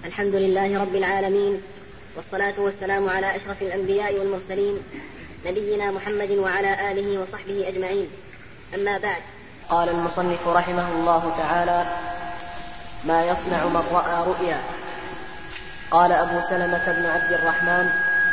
الحمد لله رب العالمين، والصلاة والسلام على أشرف الأنبياء والمرسلين نبينا محمد وعلى آله وصحبه أجمعين. أما بعد، قال المصنف رحمه الله تعالى: ما يصنع من رأى رؤيا. قال أبو سلمة بن عبد الرحمن: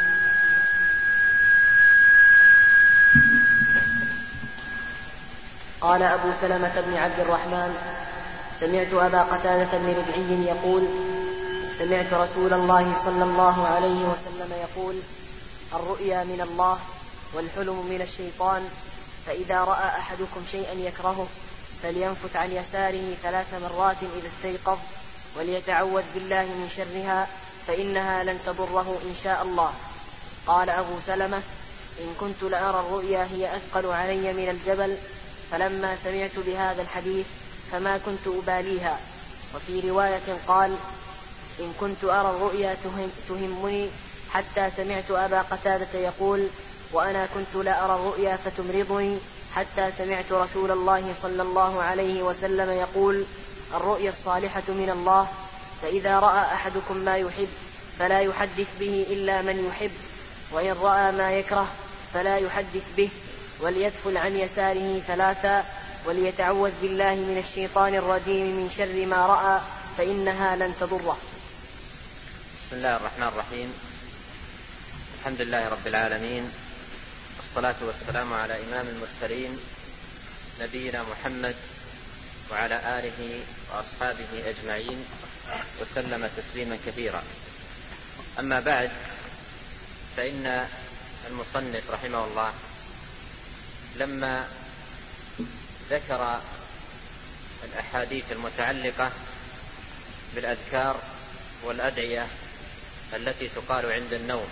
قال أبو سلمة بن عبد الرحمن: سمعت أبا قتادة بن ربعي يقول: سمعت رسول الله صلى الله عليه وسلم يقول: الرؤيا من الله والحلم من الشيطان، فإذا رأى أحدكم شيئا يكرهه فلينفث عن يساره 3 مرات إذا استيقظ، وليتعوذ بالله من شرها فإنها لن تضره إن شاء الله. قال أبو سلمة: إن كنت لأرى الرؤيا هي أثقل علي من الجبل، فلما سمعت بهذا الحديث فما كنت أباليها. وفي رواية قال: إن كنت أرى الرؤيا تهمني، حتى سمعت أبا قتادة يقول: وأنا كنت لا أرى الرؤيا فتمرضني، حتى سمعت رسول الله صلى الله عليه وسلم يقول: الرؤيا الصالحة من الله، فإذا رأى أحدكم ما يحب فلا يحدث به إلا من يحب، وإن رأى ما يكره فلا يحدث به، وليدفل عن يساره 3، وليتعوذ بالله من الشيطان الرجيم من شر ما رأى فإنها لن تضره. بسم الله الرحمن الرحيم. الحمد لله رب العالمين، والصلاة والسلام على إمام المرسلين نبينا محمد وعلى آله وأصحابه أجمعين، وسلم تسليما كثيرا. أما بعد، فإن المصنف رحمه الله لما ذكر الأحاديث المتعلقة بالأذكار والأدعية التي تقال عند النوم،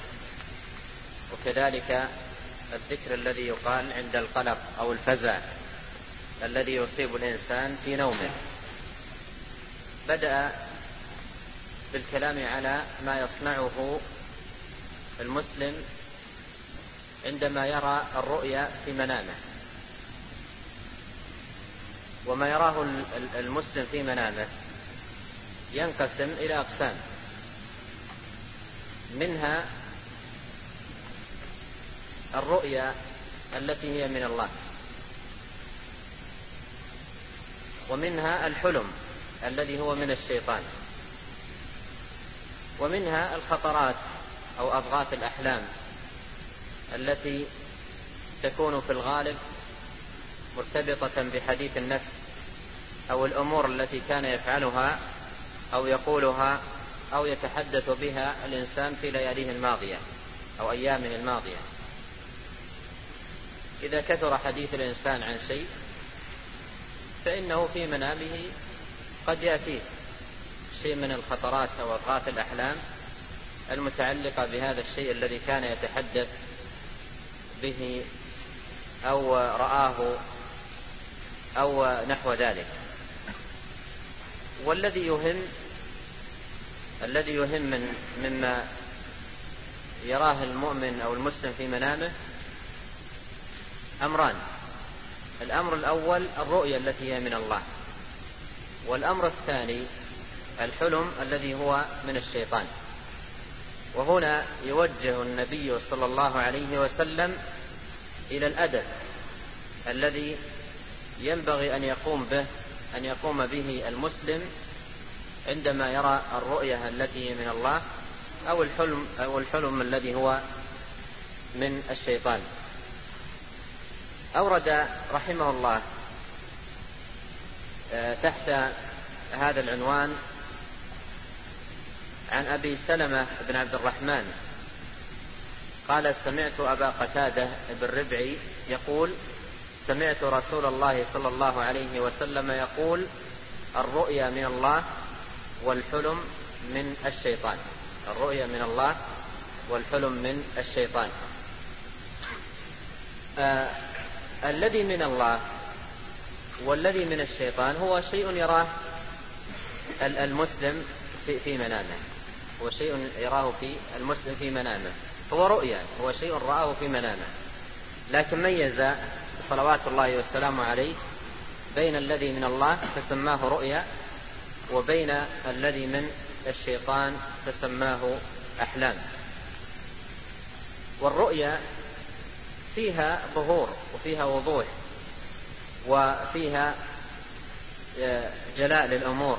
وكذلك الذكر الذي يقال عند القلق أو الفزع الذي يصيب الإنسان في نومه، بدأ بالكلام على ما يصنعه المسلم عندما يرى الرؤيا في منامه. وما يراه المسلم في منامه ينقسم إلى أقسام، منها الرؤيا التي هي من الله، ومنها الحلم الذي هو من الشيطان، ومنها الخطرات أو أضغاث الأحلام التي تكون في الغالب مرتبطة بحديث النفس أو الأمور التي كان يفعلها أو يقولها أو يتحدث بها الإنسان في لياليه الماضية أو أيامه الماضية. إذا كثر حديث الإنسان عن شيء فإنه في منامه قد يأتيه شيء من الخطرات أو أضغاث الأحلام المتعلقة بهذا الشيء الذي كان يتحدث به أو رآه أو نحو ذلك. والذي يهم مما يراه المؤمن أو المسلم في منامه أمران: الأمر الأول الرؤيا التي هي من الله، والأمر الثاني الحلم الذي هو من الشيطان. وهنا يوجه النبي صلى الله عليه وسلم إلى الأدب الذي ينبغي أن يقوم به المسلم عندما يرى الرؤيا التي هي من الله أو الحلم الذي هو من الشيطان. أورد رحمه الله تحت هذا العنوان عن أبي سلمة بن عبد الرحمن قال: سمعت أبا قتادة بن ربعي يقول: سمعت رسول الله صلى الله عليه وسلم يقول: الرؤيا من الله والحلم من الشيطان. الرؤيا من الله والحلم من الشيطان. الذي من الله والذي من الشيطان هو شيء يراه المسلم في منامه، هو شيء يراه في المسلم في منامه، هو رؤيا، هو شيء رآه في منامه. لكن ميز صلوات الله والسلام عليه بين الذي من الله فسماه رؤيا، وبين الذي من الشيطان فسماه أحلام. والرؤيا فيها ظهور وفيها وضوح وفيها جلاء للأمور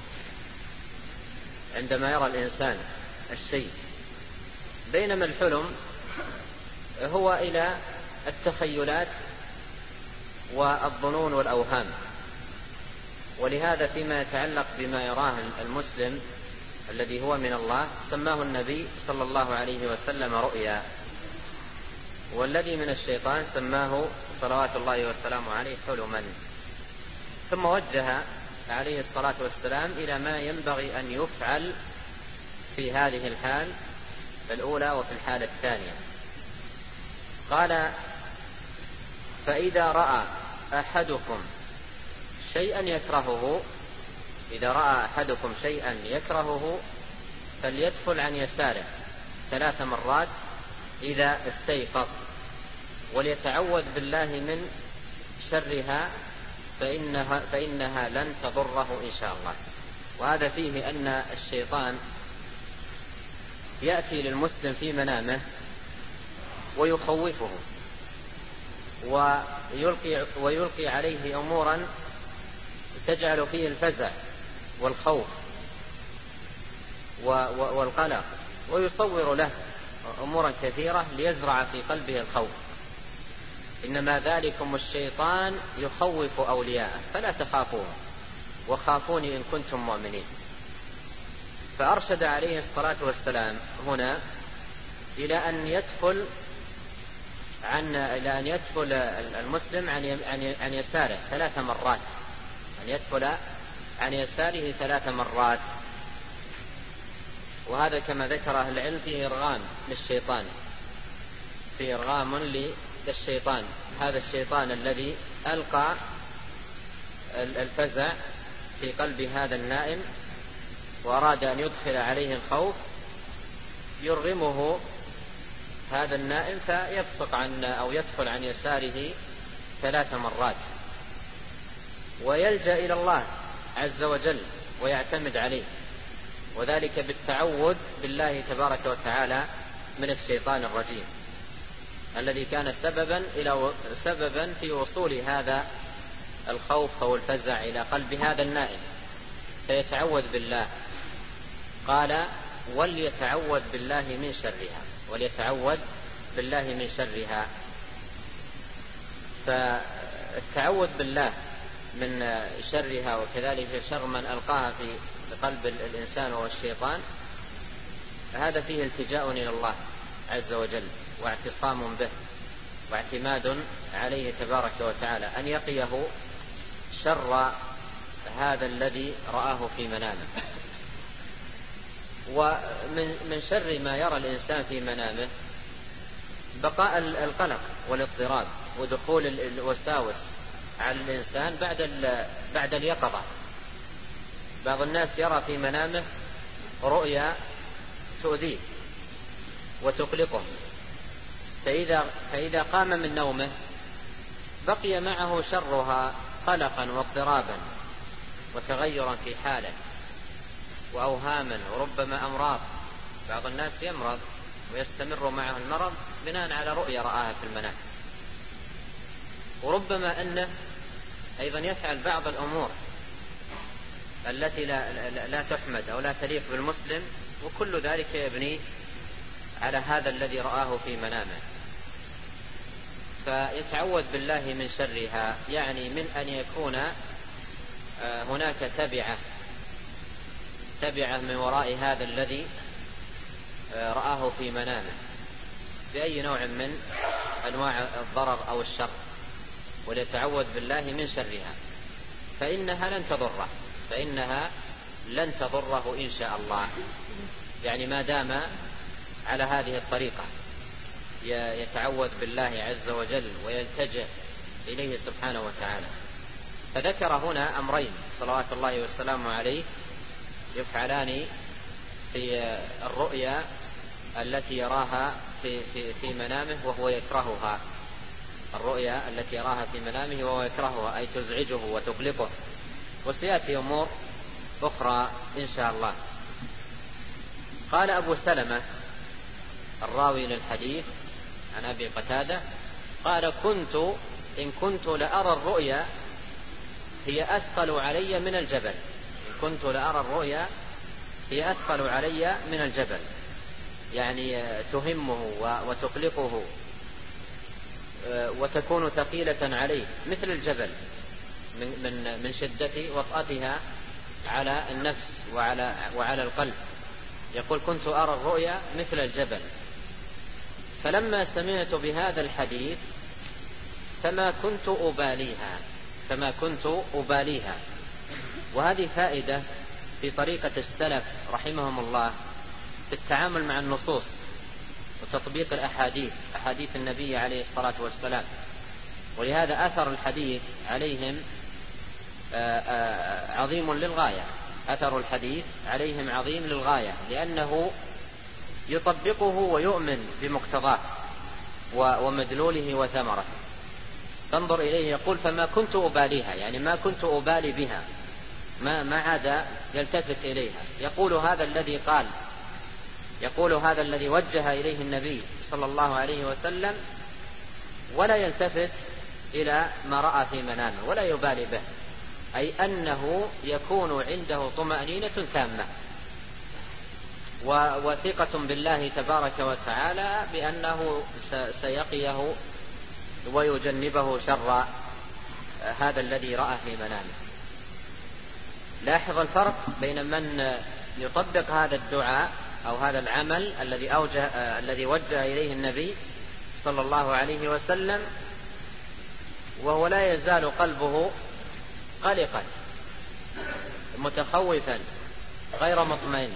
عندما يرى الإنسان الشيء، بينما الحلم هو إلى التخيلات والظنون والأوهام. ولهذا فيما يتعلق بما يراه المسلم الذي هو من الله سماه النبي صلى الله عليه وسلم رؤيا، والذي من الشيطان سماه صلوات الله والسلام عليه حلما. ثم وجه عليه الصلاة والسلام إلى ما ينبغي أن يفعل في هذه الحال الأولى وفي الحالة الثانية. قال: فإذا رأى أحدكم شيئا يكرهه، إذا رأى أحدكم شيئا يكرهه فليدخل عن يساره 3 مرات إذا استيقظ، وليتعوذ بالله من شرها فإنها لن تضره إن شاء الله. وهذا فيه أن الشيطان يأتي للمسلم في منامه ويخوفه ويلقي عليه أمورا تجعل فيه الفزع والخوف والقلق، ويصور له أمورا كثيرة ليزرع في قلبه الخوف. إنما ذلكم الشيطان يخوف أولياءه فلا تخافوه وخافوني إن كنتم مؤمنين. فأرشد عليه الصلاة والسلام هنا إلى أن يدخل المسلم عن يساره 3 مرات، أن يدخل عن يساره 3 مرات. وهذا كما ذكر أهل العلم فيه إرغام للشيطان، فيه إرغام للشيطان، هذا الشيطان الذي ألقى الفزع في قلب هذا النائم وأراد أن يدخل عليه الخوف، يرغمه هذا النائم فيبصق أو يدخل عن يساره 3 مرات، ويلجأ إلى الله عز وجل ويعتمد عليه، وذلك بالتعوذ بالله تبارك وتعالى من الشيطان الرجيم الذي كان سببا في وصول هذا الخوف أو الفزع إلى قلب هذا النائم، فيتعوذ بالله. قال: وليتعوذ بالله من شرها، وليتعوذ بالله من شرها. فالتعوذ بالله من شرها وكذلك شر من ألقاها في قلب الإنسان والشيطان، هذا فيه التجاء إلى الله عز وجل واعتصام به واعتماد عليه تبارك وتعالى أن يقيه شر هذا الذي رآه في منامه. ومن شر ما يرى الإنسان في منامه بقاء القلق والاضطراب ودخول الوساوس على الإنسان بعد اليقظة. بعض الناس يرى في منامه رؤيا تؤذيه وتقلقه، فإذا قام من نومه بقي معه شرها قلقا واضطرابا وتغيرا في حاله وأوهاما وربما أمراض. بعض الناس يمرض ويستمر معه المرض بناء على رؤيا رآها في المنام، وربما أنه أيضا يفعل بعض الأمور التي لا تحمد أو لا تليق بالمسلم، وكل ذلك يبني على هذا الذي رآه في منامه. فيتعوذ بالله من شرها، يعني من أن يكون هناك تبعة من وراء هذا الذي رآه في منامه بأي نوع من أنواع الضرر أو الشر، وليتعوذ بالله من شرها فإنها لن تضره إن شاء الله. يعني ما دام على هذه الطريقة يتعوذ بالله عز وجل ويلتجئ إليه سبحانه وتعالى. فذكر هنا أمرين صلوات الله والسلام عليه يفعلان في الرؤيا التي يراها في منامه وهو يكرهها، الرؤيا التي يراها في منامه وهو يكرهها أي تزعجه وتقلقه. وسيأتي أمور أخرى إن شاء الله. قال أبو سلمة الراوي للحديث عن أبي قتادة قال إن كنت لأرى الرؤيا هي أثقل علي من الجبل. إن كنت لأرى الرؤيا هي أثقل علي من الجبل، يعني تهمه وتقلقه وتكون ثقيلة عليه مثل الجبل من شدة وطأتها على النفس وعلى القلب. يقول كنت أرى الرؤيا مثل الجبل. فلما سمعت بهذا الحديث فما كنت أباليها. وهذه فائدة في طريقة السلف رحمهم الله في التعامل مع النصوص وتطبيق أحاديث النبي عليه الصلاة والسلام. ولهذا أثر الحديث عليهم عظيم للغاية، أثر الحديث عليهم عظيم للغاية، لأنه يطبقه ويؤمن بمقتضاه ومدلوله وثمرته. تنظر إليه يقول فما كنت أباليها، يعني ما كنت أبالي بها، ما عاد يلتفت إليها. يقول هذا الذي وجه إليه النبي صلى الله عليه وسلم ولا يلتفت إلى ما رأى في منامه ولا يبالي به، أي أنه يكون عنده طمأنينة تامة وثقة بالله تبارك وتعالى بأنه سيقيه ويجنبه شر هذا الذي رأى في منامه. لاحظ الفرق بين من يطبق هذا الدعاء أو هذا العمل الذي وجه إليه النبي صلى الله عليه وسلم وهو لا يزال قلبه قلقا متخوفا غير مطمئن.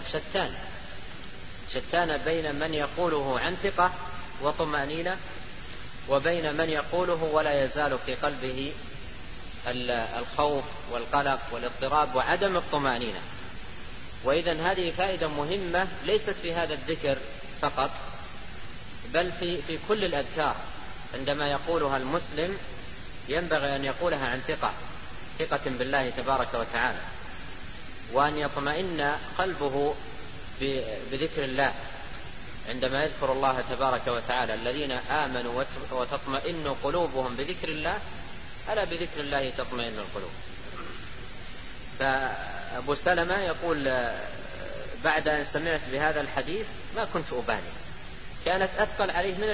شتان بين من يقوله عن ثقة وطمأنينة وبين من يقوله ولا يزال في قلبه الخوف والقلق والاضطراب وعدم الطمأنينة. وإذن هذه فائدة مهمة ليست في هذا الذكر فقط، بل في كل الأذكار عندما يقولها المسلم ينبغي أن يقولها عن ثقة بالله تبارك وتعالى، وأن يطمئن قلبه بذكر الله عندما يذكر الله تبارك وتعالى. الذين آمنوا وتطمئن قلوبهم بذكر الله، ألا بذكر الله تطمئن القلوب. فأبو سلمة يقول بعد أن سمعت بهذا الحديث ما كنت أبالي، كانت أثقل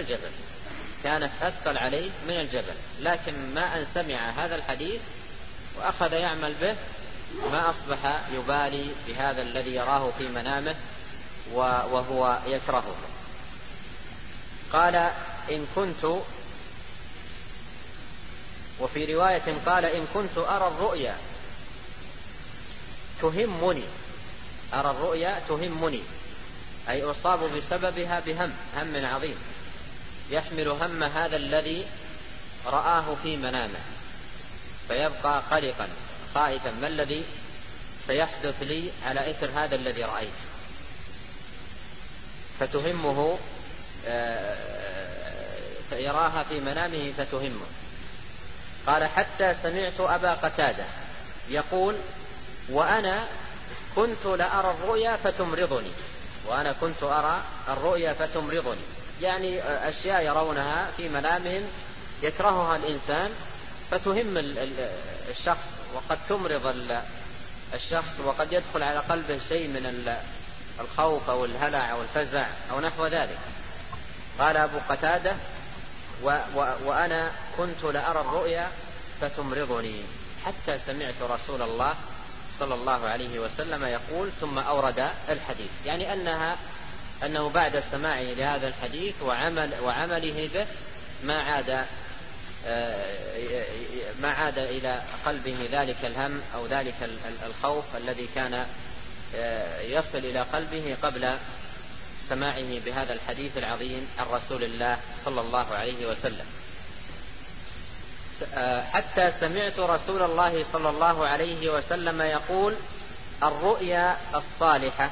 عليه من الجبل، لكن ما أن سمع هذا الحديث وأخذ يعمل به ما أصبح يبالي بهذا الذي يراه في منامه وهو يكرهه. قال إن كنت، وفي رواية قال إن كنت أرى الرؤيا تهمني، أي أصاب بسببها هم عظيم، يحمل هم هذا الذي رآه في منامه، فيبقى قلقا خائفا ما الذي سيحدث لي على إثر هذا الذي رأيت، فتهمه، فيراها في منامه فتهمه. قال حتى سمعت أبا قتادة يقول وأنا كنت لأرى الرؤيا فتمرضني، يعني أشياء يرونها في منامهم يكرهها الإنسان فتهم الشخص، وقد تمرض الشخص، وقد يدخل على قلبه شيء من الخوف أو الهلع أو الفزع أو نحو ذلك. قال أبو قتادة وأنا كنت لأرى الرؤيا فتمرضني حتى سمعت رسول الله صلى الله عليه وسلم يقول، ثم أورد الحديث، يعني أنه بعد سماعه لهذا الحديث وعمله به ما عاد إلى قلبه ذلك الهم أو ذلك الخوف الذي كان يصل إلى قلبه قبل سماعه بهذا الحديث العظيم عن رسول الله صلى الله عليه وسلم. حتى سمعت رسول الله صلى الله عليه وسلم يقول الرؤيا الصالحة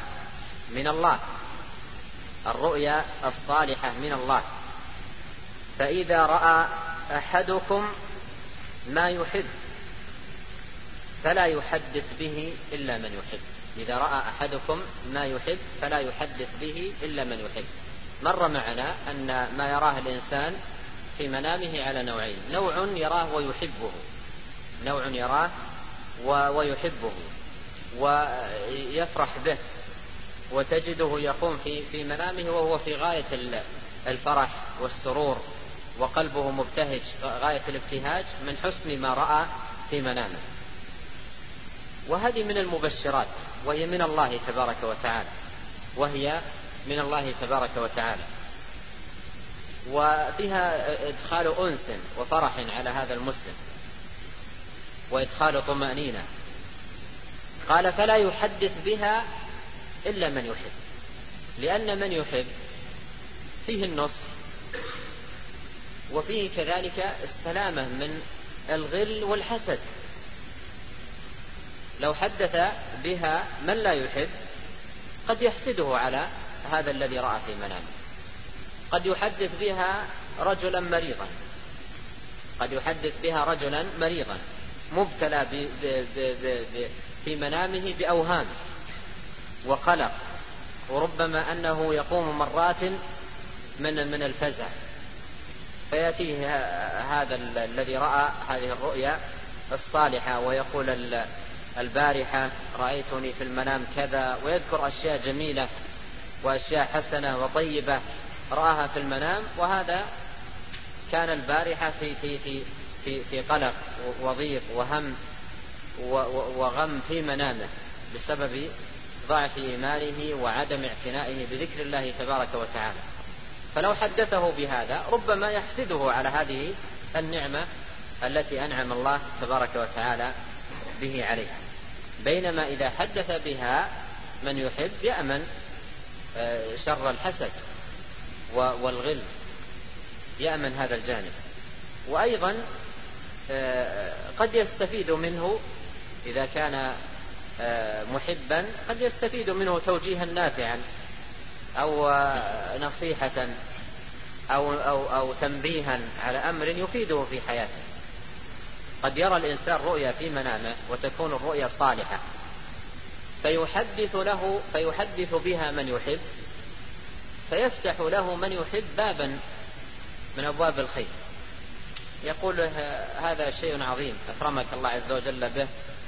من الله، فإذا رأى أحدكم ما يحب فلا يحدث به إلا من يحب. إذا رأى أحدكم ما يحب فلا يحدث به إلا من يحب. مر معنا أن ما يراه الإنسان في منامه على نوعين: نوع يراه ويحبه، نوع يراه ويحبه ويفرح به، وتجده يقوم في منامه وهو في غاية الفرح والسرور وقلبه مبتهج غاية الابتهاج من حسن ما رأى في منامه. وهذه من المبشرات، وهي من الله تبارك وتعالى، وهي من الله تبارك وتعالى، وفيها إدخال أنس وفرح على هذا المسلم وإدخال طمأنينة. قال: فلا يحدث بها إلا من يحب، لأن من يحب فيه النصح، وفيه كذلك السلامة من الغل والحسد. لو حدث بها من لا يحب قد يحسده على هذا الذي رأى في منامه. قد يحدث بها رجلا مريضا، قد يحدث بها رجلا مريضا مبتلى في منامه بأوهام وقلق، وربما أنه يقوم مرات من الفزع، فيأتيه هذا الذي رأى هذه الرؤيا الصالحة ويقول: البارحة رأيتني في المنام كذا، ويذكر أشياء جميلة وأشياء حسنة وطيبة رآها في المنام، وهذا كان البارحة في قلق وضيق وهم وغم في منامه بسبب ضعف إيمانه وعدم اعتنائه بذكر الله تبارك وتعالى. فلو حدثه بهذا ربما يحسده على هذه النعمة التي أنعم الله تبارك وتعالى به عليه. بينما إذا حدث بها من يحب يأمن شر الحسد والغل، يأمن هذا الجانب. وأيضا قد يستفيد منه إذا كان محبا، قد يستفيد منه توجيها نافعا أو نصيحة أو تنبيها على أمر يفيده في حياته. قد يرى الإنسان رؤيا في منامه وتكون الرؤيا صالحة فيحدث بها من يحب، فيفتح له من يحب بابا من أبواب الخير، يقول هذا شيء عظيم أكرمك الله عز وجل به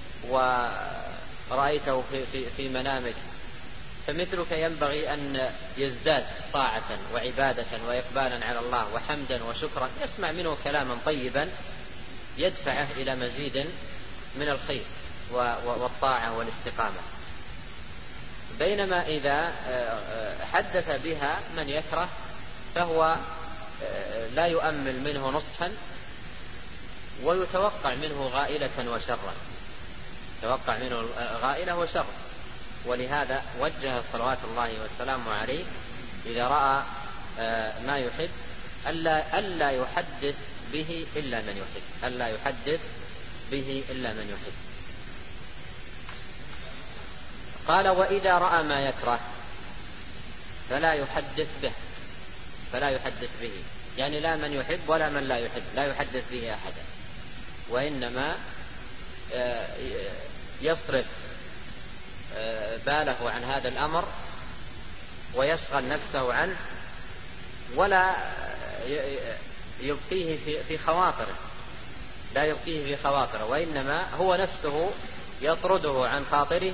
ورأيته في منامك، فمثلك ينبغي أن يزداد طاعة وعبادة وإقبالا على الله وحمدا وشكرا. يسمع منه كلاما طيبا يدفعه إلى مزيد من الخير والطاعة والاستقامة. بينما إذا حدث بها من يكره فهو لا يؤمل منه نصحا ويتوقع منه غائلة وشرا، يتوقع منه غائلة وشر. ولهذا وجه صلوات الله والسلام عليه إذا رأى ما يحب ألا يحدث به إلا من يحب، ألا يحدث به إلا من يحب. قال: وإذا رأى ما يكره فلا يحدث به، فلا يحدث به، يعني لا من يحب ولا من لا يحب، لا يحدث به أحدا، وإنما يصرف باله عن هذا الأمر ويشغل نفسه عنه، ولا يبقيه في خواطره، لا يبقيه في خواطره، وإنما هو نفسه يطرده عن خاطره،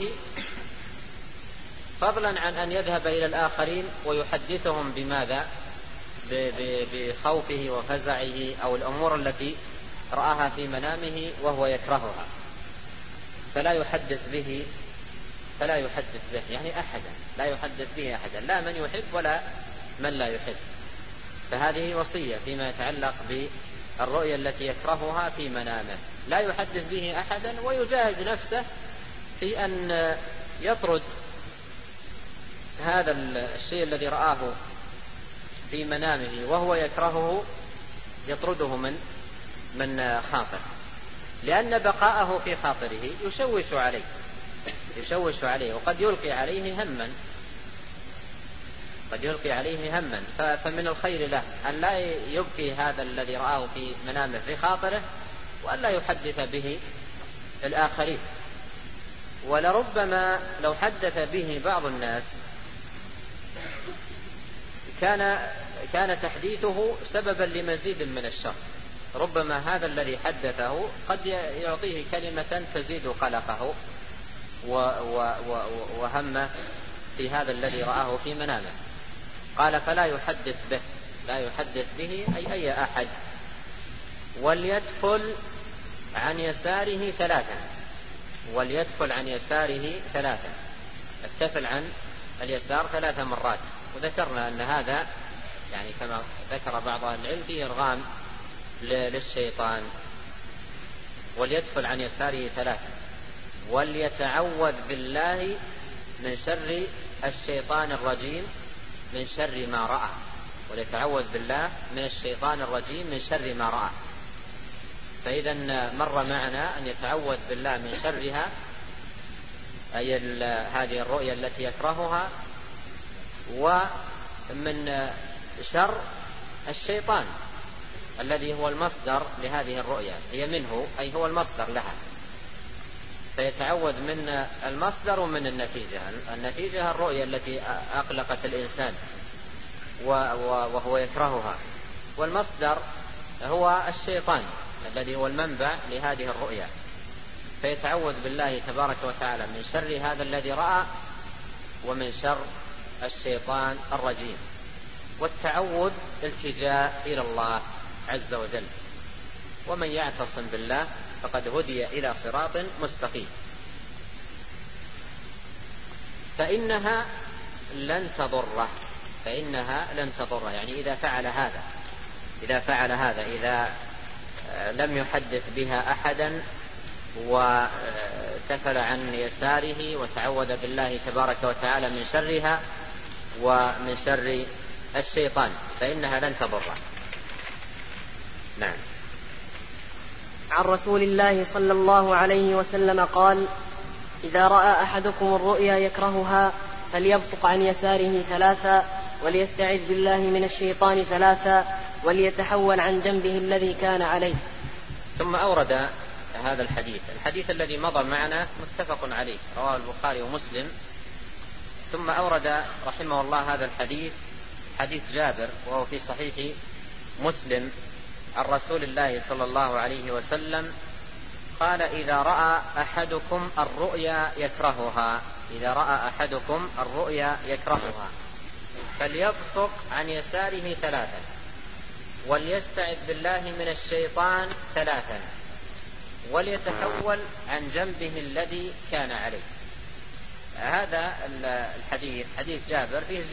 فضلا عن أن يذهب إلى الآخرين ويحدثهم بماذا؟ بخوفه وفزعه أو الأمور التي رآها في منامه وهو يكرهها. فلا يحدث به، فلا يحدث به يعني أحدا، لا يحدث به أحدا، لا من يحب ولا من لا يحب. فهذه وصية فيما يتعلق بالرؤيا التي يكرهها في منامه، لا يحدث به أحدا، ويجاهد نفسه في أن يطرد هذا الشيء الذي رآه في منامه وهو يكرهه، يطرده من خاطر، لأن بقاءه في خاطره يشوش عليه وقد يلقي عليه هما، قد يلقي عليه هما. فمن الخير له أن لا يبقي هذا الذي رآه في منامه في خاطره، وأن لا يحدث به الآخرين. ولربما لو حدث به بعض الناس كان تحديثه سببا لمزيد من الشر. ربما هذا الذي حدثه قد يعطيه كلمة تزيد قلقه وهمه في هذا الذي رآه في منامه. قال فلا يحدث به، لا يحدث به أي أحد. وليدخل عن يساره ثلاثا، وليدخل عن يساره ثلاثا، التفل عن اليسار 3 مرات. وذكرنا أن هذا يعني كما ذكر بعض أهل العلم فيه إرغام للشيطان. وليدخل عن يساره 3، وليتعوذ بالله من شر الشيطان الرجيم من شر ما رأى. وليتعوذ بالله من الشيطان الرجيم من شر ما رأى. فإذا مر معنا أن يتعوذ بالله من شرها، أي هذه الرؤيا التي يكرهها، ومن شر الشيطان الذي هو المصدر لهذه الرؤيا، هي منه أي هو المصدر لها. فيتعوذ من المصدر ومن النتيجة. النتيجة الرؤيا التي أقلقت الإنسان وهو يكرهها، والمصدر هو الشيطان الذي هو المنبع لهذه الرؤيا. فيتعوذ بالله تبارك وتعالى من شر هذا الذي رأى ومن شر الشيطان الرجيم. والتعوذ التجاء إلى الله عز وجل، ومن يعتصم بالله فقد هدي إلى صراط مستقيم. فإنها لن تضره، فإنها لن تضره، يعني إذا فعل هذا، إذا لم يحدث بها أحدا وتفل عن يساره وتعوذ بالله تبارك وتعالى من شرها ومن شر الشيطان، فإنها لن تضره. نعم. عن رسول الله صلى الله عليه وسلم قال: إذا رأى أحدكم الرؤيا يكرهها فليبصق عن يساره 3، وليستعذ بالله من الشيطان 3، وليتحول عن جنبه الذي كان عليه. ثم أورد هذا الحديث الذي مضى معنا متفق عليه، رواه البخاري ومسلم. ثم أورد رحمه الله هذا حديث جابر، وهو في صحيح مسلم، عن رسول الله صلى الله عليه وسلم قال: إذا رأى أحدكم الرؤيا يكرهها فليبصق عن يساره 3، وليستعذ بالله من الشيطان 3، وليتحول عن جنبه الذي كان عليه. هذا الحديث حديث جابر فيه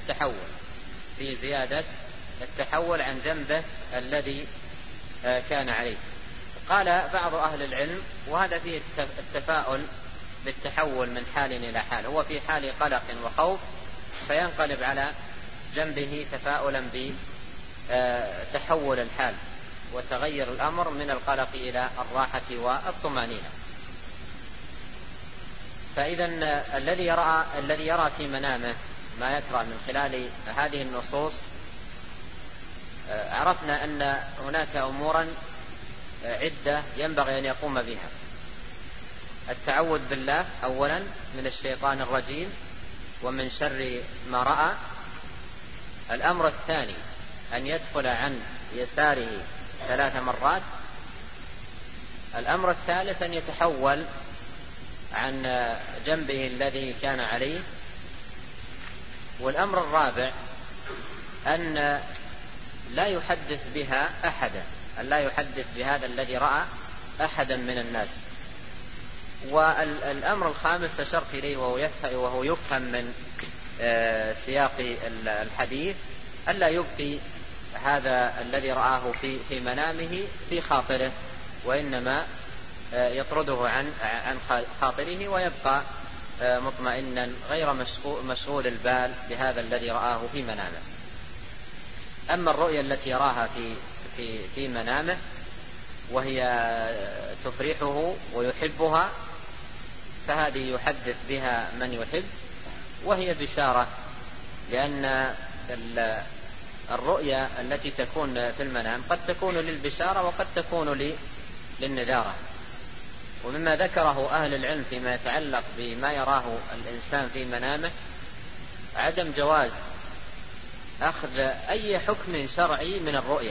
زيادة التحول عن جنبه الذي كان عليه. قال بعض أهل العلم، وهذا فيه التفاؤل بالتحول من حال إلى حال، هو في حال قلق وخوف فينقلب على جنبه تفاؤلا بتحول الحال وتغير الأمر من القلق إلى الراحة والطمأنينة. فإذا الذي يرى في منامه ما يكره من خلال هذه النصوص، عرفنا أن هناك أمورا عدة ينبغي أن يقوم بها: التعوذ بالله أولا من الشيطان الرجيم ومن شر ما رأى. الأمر الثاني أن يدخل عن يساره 3 مرات. الأمر الثالث أن يتحول عن جنبه الذي كان عليه. والأمر الرابع أن لا يحدث بها أحدا، أن لا يحدث بهذا الذي رأى أحدا من الناس. والأمر الخامس أشرت إليه وهو يفهم من سياق الحديث، ألا يبقي هذا الذي رآه في منامه في خاطره، وإنما يطرده عن خاطره ويبقى مطمئنا غير مشغول البال بهذا الذي رآه في منامه. أما الرؤيا التي يراها في منامه وهي تفرحه ويحبها، فهذه يحدث بها من يحب، وهي بشارة، لأن الرؤيا التي تكون في المنام قد تكون للبشارة وقد تكون للنذارة. ومما ذكره أهل العلم فيما يتعلق بما يراه الإنسان في منامه عدم جواز أخذ أي حكم شرعي من الرؤية،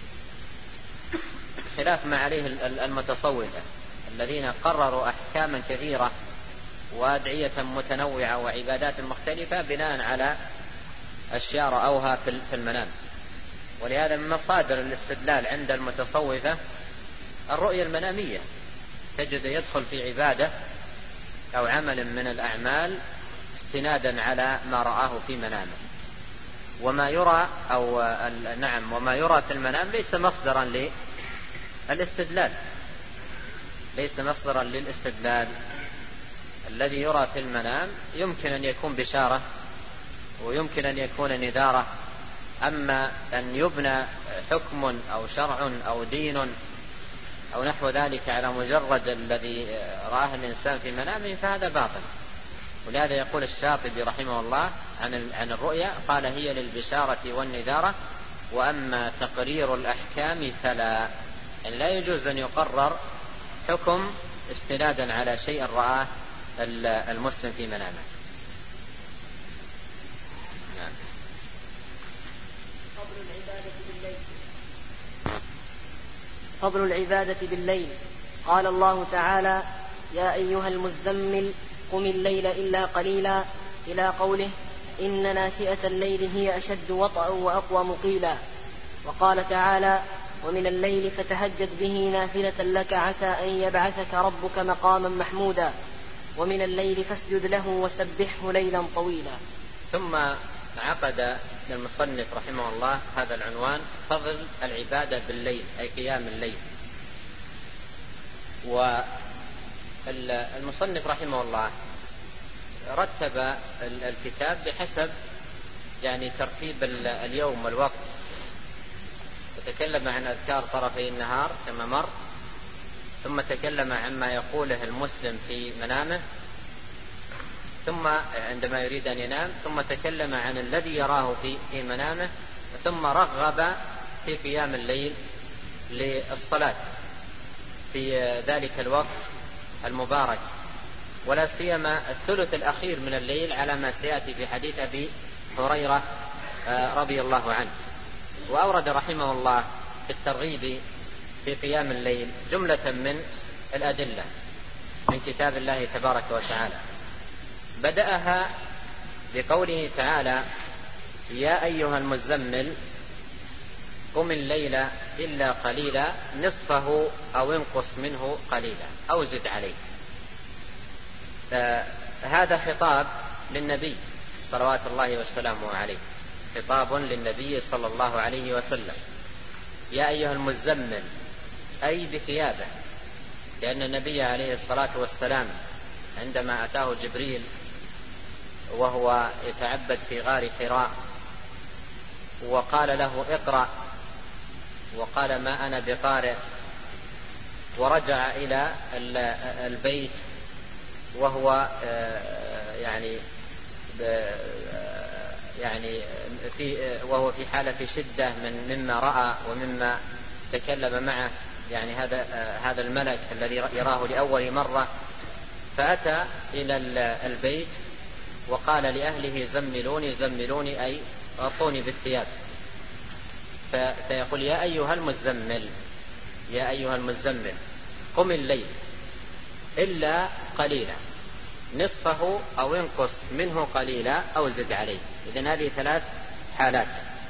خلاف ما عليه المتصوفة الذين قرروا أحكاما كثيرة وأدعية متنوعة وعبادات مختلفة بناء على أشياء رأوها في المنام. ولهذا من مصادر الاستدلال عند المتصوفة الرؤية المنامية، تجد يدخل في عبادة أو عمل من الأعمال استنادا على ما رآه في منامه، وما يرى وما يرى في المنام ليس مصدرا للاستدلال، ليس مصدرا للاستدلال. الذي يرى في المنام يمكن أن يكون بشارة ويمكن أن يكون نذارة، أما أن يبنى حكم أو شرع أو دين أو نحو ذلك على مجرد الذي رآه الإنسان في منامه فهذا باطل. ولهذا يقول الشاطبي رحمه الله عن الرؤيا قال هي للبشارة والنذارة، وأما تقرير الأحكام فلا، يعني لا يجوز أن يقرر حكم استنادا على شيء رآه المسلم في منامه. نعم. فضل العبادة بالليل. قال الله تعالى: يا أيها المزمل قم الليل إلا قليلا، إلى قوله: إن ناشئة الليل هي أشد وطئا وأقوم قيلا. وقال تعالى: ومن الليل فتهجد به نافلة لك عسى أن يبعثك ربك مقاما محمودا، ومن الليل فاسجد له وسبحه ليلا طويلا. ثم عقد المصنف رحمه الله هذا العنوان: فضل العبادة بالليل، أي قيام الليل. والمصنف رحمه الله رتب الكتاب بحسب يعني ترتيب اليوم والوقت، وتكلم عن أذكار طرفي النهار كما مر، ثم تكلم عما يقوله المسلم في منامه ثم عندما يريد أن ينام، ثم تكلم عن الذي يراه في منامه، ثم رغب في قيام الليل للصلاة في ذلك الوقت المبارك، ولا سيما الثلث الأخير من الليل على ما سيأتي في حديث أبي هريرة رضي الله عنه. وأورد رحمه الله في الترغيب في قيام الليل جملة من الأدلة من كتاب الله تبارك وتعالى، بدأها بقوله تعالى: يا أيها المزمل قم الليل إلا قليلا نصفه أو انقص منه قليلا أو زد عليه. هذا خطاب للنبي صلوات الله وسلامه عليه، خطاب للنبي صلى الله عليه وسلم. يا أيها المزمل أي بثيابه، لأن النبي عليه الصلاة والسلام عندما أتاه جبريل وهو يتعبد في غار حراء وقال له اقرأ، وقال ما أنا بقارئ، ورجع إلى البيت وهو وهو في حالة شدة مما رأى ومما تكلم معه يعني هذا الملك الذي يراه لأول مرة، فأتى إلى البيت وقال لأهله زملوني زملوني، أي غطوني بالثياب. فيقول يا أيها المزمل، يا أيها المزمل قم الليل إلا قليلا نصفه أو انقص منه قليلا أو زد عليه. إذن هذه ثلاث حالات: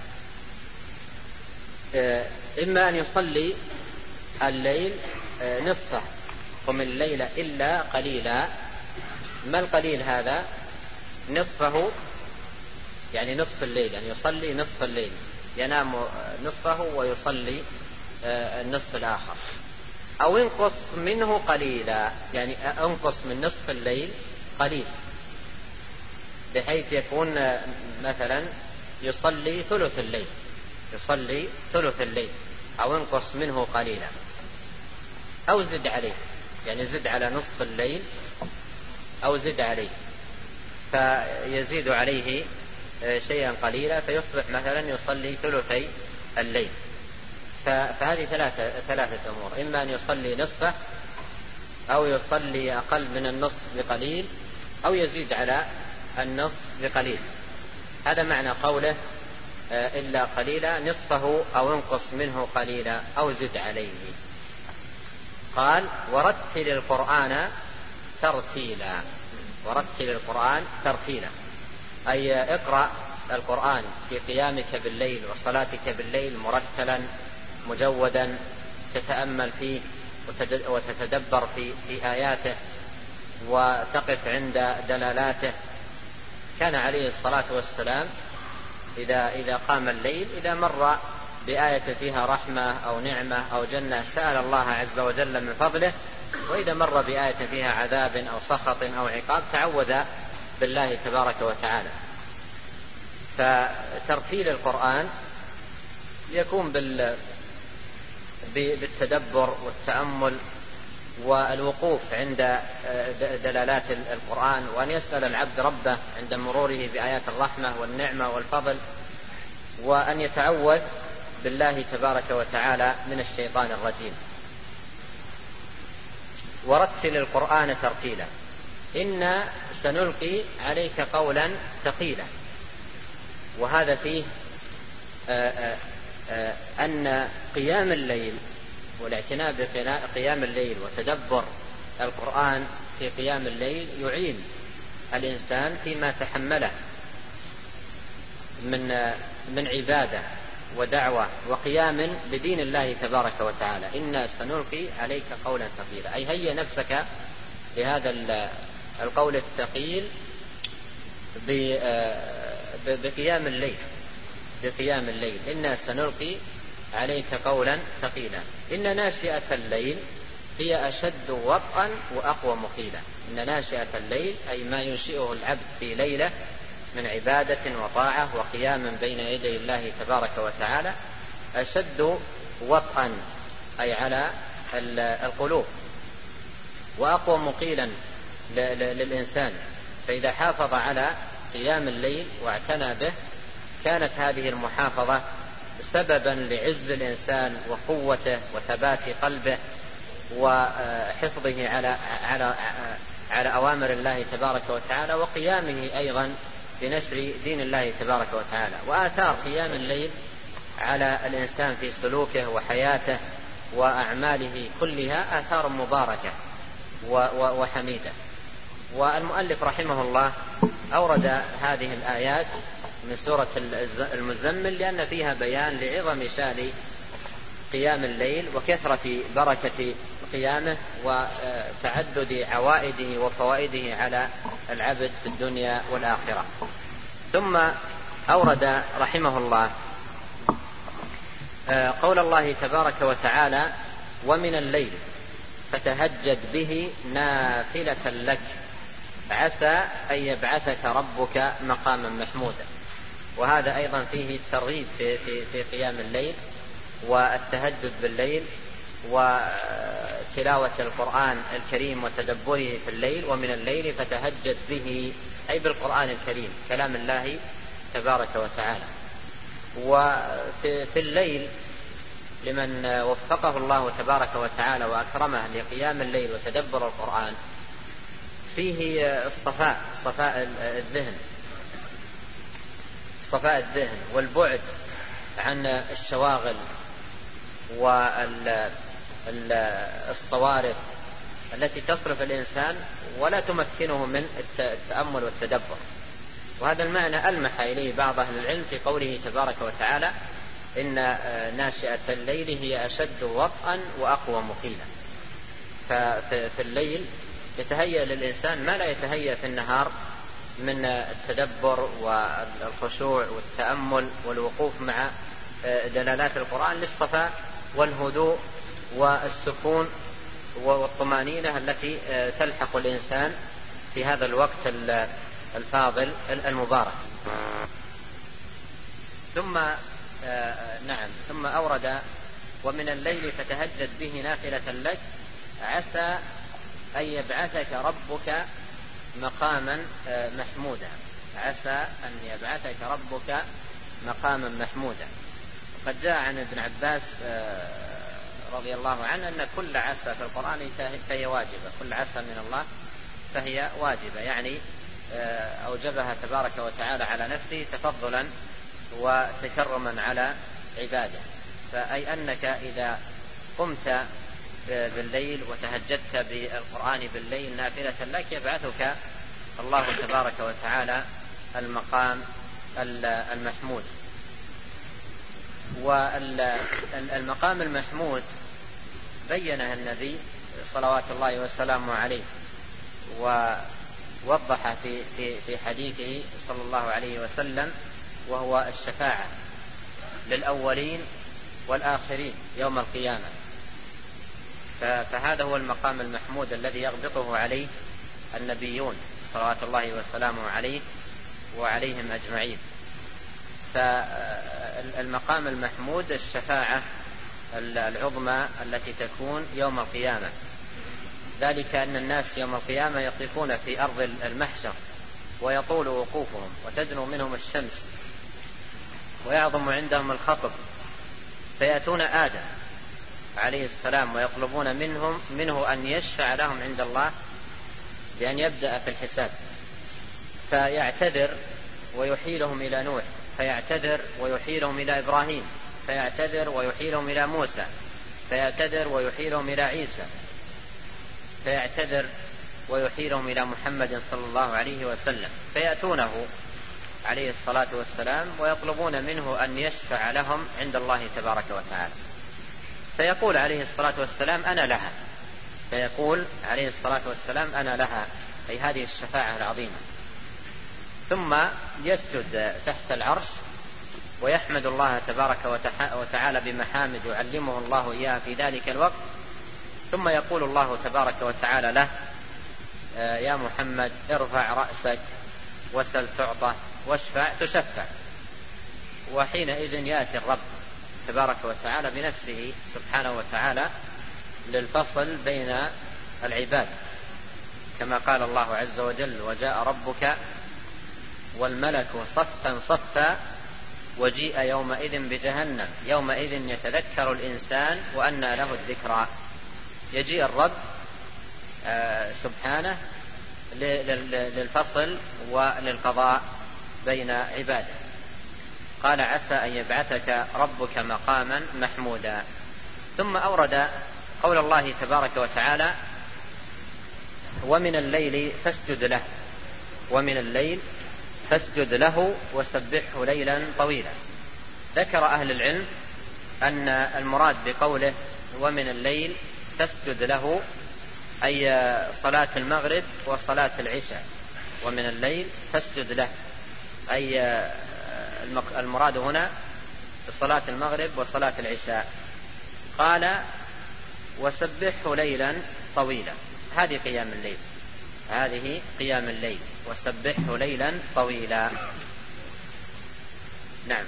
إما أن يصلي الليل نصفه، قم الليل إلا قليلا. ما القليل هذا؟ نصفه يعني نصف الليل، يعني يصلي نصف الليل، ينام نصفه ويصلي النصف الآخر. أو انقص منه قليلا، يعني انقص من نصف الليل قليل، بحيث يكون مثلا يصلي ثلث الليل، يصلي ثلث الليل، أو انقص منه قليلا. أو زد عليه، يعني زد على نصف الليل أو زد عليه، فيزيد عليه شيئا قليلا فيصبح مثلا يصلي ثلثي الليل. فهذه ثلاثة أمور: إما أن يصلي نصفه أو يصلي أقل من النصف بقليل أو يزيد على النصف بقليل. هذا معنى قوله إلا قليلا، نصفه أو انقص منه قليلا أو زد عليه. قال ورتل القرآن ترتيلا. ورتل القرآن ترتيلا أي اقرأ القرآن في قيامك بالليل وصلاتك بالليل مرتلا مجودا، تتأمل فيه وتتدبر في آياته وتقف عند دلالاته. كان عليه الصلاة والسلام إذا قام الليل إذا مر بآية فيها رحمة أو نعمة أو جنة سأل الله عز وجل من فضله، وإذا مر بآية فيها عذاب أو سخط أو عقاب تعوذ بالله تبارك وتعالى. فترتيل القرآن يكون بالتدبر والتأمل والوقوف عند دلالات القرآن، وأن يسأل العبد ربه عند مروره بآيات الرحمة والنعمة والفضل، وأن يتعوذ بالله تبارك وتعالى من الشيطان الرجيم. ورتل القرآن ترتيلا إنا سنلقي عليك قولا ثقيلا. وهذا فيه أن قيام الليل والاعتناء بقيام الليل وتدبر القرآن في قيام الليل يعين الإنسان فيما تحمله من عبادة ودعوة وقيام بدين الله تبارك وتعالى. إنا سنلقي عليك قولا ثقيلا أي هيئ نفسك لهذا القول الثقيل بقيام الليل. إنا سنلقي عليك قولا ثقيلا. إن ناشئة الليل هي أشد وطئا وأقوى مقيلا. إن ناشئة الليل أي ما ينشئه العبد في ليلة من عبادة وطاعة وقيام بين يدي الله تبارك وتعالى أشد وطئا أي على القلوب، وأقوى مقيلا للإنسان. فإذا حافظ على قيام الليل واعتنى به كانت هذه المحافظة سببا لعز الإنسان وقوته وثبات قلبه وحفظه على أوامر الله تبارك وتعالى، وقيامه أيضا بنشر دين الله تبارك وتعالى. وآثار قيام الليل على الإنسان في سلوكه وحياته وأعماله كلها آثار مباركة وحميدة. والمؤلف رحمه الله أورد هذه الآيات من سورة المزمل لأن فيها بيان لعظم شأن قيام الليل وكثرة بركة قيامه وتعدد عوائده وفوائده على العبد في الدنيا والآخرة. ثم أورد رحمه الله قول الله تبارك وتعالى ومن الليل فتهجد به نافلة لك عسى أن يبعثك ربك مقاما محمودا. وهذا أيضا فيه الترغيب في قيام الليل والتهجد بالليل وتلاوة القرآن الكريم وتدبره في الليل. ومن الليل فتهجد به أي بالقرآن الكريم كلام الله تبارك وتعالى. وفي الليل لمن وفقه الله تبارك وتعالى وأكرمه لقيام الليل وتدبر القرآن فيه صفاء الذهن والبعد عن الشواغل والصوارف التي تصرف الإنسان ولا تمكنه من التأمل والتدبر. وهذا المعنى ألمح إليه بعض أهل العلم في قوله تبارك وتعالى إن ناشئة الليل هي أشد وطئا وأقوى مقيلا. ففي الليل يتهيأ للإنسان ما لا يتهيأ في النهار من التدبر والخشوع والتأمل والوقوف مع دلالات القرآن للصفاء والهدوء والسكون والطمأنينة التي تلحق الإنسان في هذا الوقت الفاضل المبارك. ثم أورد ومن الليل فتهجد به نافلة لك عسى أن يبعثك ربك مقاما محمودا. عسى أن يبعثك ربك مقاما محمودا. قد جاء عن ابن عباس رضي الله عنه أن كل عسى في القرآن فهي واجبة، كل عسى من الله فهي واجبة، يعني أوجبها تبارك وتعالى على نفسه تفضلا وتكرما على عباده. فأي أنك إذا قمت بالليل وتهجدت بالقرآن بالليل نافلة لك يبعثك الله تبارك وتعالى المقام المحمود. والمقام المحمود بينه النبي صلوات الله وسلامه عليه ووضح في حديثه صلى الله عليه وسلم، وهو الشفاعة للأولين والآخرين يوم القيامة. فهذا هو المقام المحمود الذي يغبطه عليه النبيون صلوات الله وسلامه عليه وعليهم أجمعين. فالمقام المحمود الشفاعة العظمى التي تكون يوم القيامة، ذلك أن الناس يوم القيامة يقفون في أرض المحشر ويطول وقوفهم وتدنو منهم الشمس ويعظم عندهم الخطب، فيأتون آدم عليه السلام ويطلبون منه أن يشفع لهم عند الله بأن يبدأ في الحساب، فيعتذر ويحيلهم إلى نوح، فيعتذر ويحيلهم إلى إبراهيم، فيعتذر ويحيلهم إلى موسى، فيعتذر ويحيلهم إلى عيسى، فيعتذر ويحيلهم إلى محمد صلى الله عليه وسلم، فيأتونه عليه الصلاة والسلام ويطلبون منه أن يشفع لهم عند الله تبارك وتعالى، فيقول عليه الصلاة والسلام أنا لها، فيقول عليه الصلاة والسلام أنا لها، أي هذه الشفاعة العظيمة. ثم يسجد تحت العرش ويحمد الله تبارك وتعالى بمحامد يعلمه الله إياها في ذلك الوقت، ثم يقول الله تبارك وتعالى له يا محمد ارفع رأسك وسل تعطى واشفع تشفع. وحينئذ يأتي الرب تبارك وتعالى بنفسه سبحانه وتعالى للفصل بين العباد، كما قال الله عز وجل وجاء ربك والملك صفا صفا وجيء يومئذ بجهنم يومئذ يتذكر الإنسان وأنى له الذكرى. يجيء الرب سبحانه للفصل وللقضاء بين عباده. قال عسى أن يبعثك ربك مقاما محمودا. ثم أورد قول الله تبارك وتعالى ومن الليل فاسجد له، ومن الليل فاسجد له وسبحه ليلا طويلا. ذكر أهل العلم أن المراد بقوله ومن الليل فاسجد له أي صلاة المغرب وصلاة العشاء، ومن الليل فاسجد له أي المراد هنا صلاة المغرب وصلاة العشاء. قال وسبحه ليلا طويلا، هذه قيام الليل، هذه قيام الليل، وسبحه ليلا طويلا. نعم.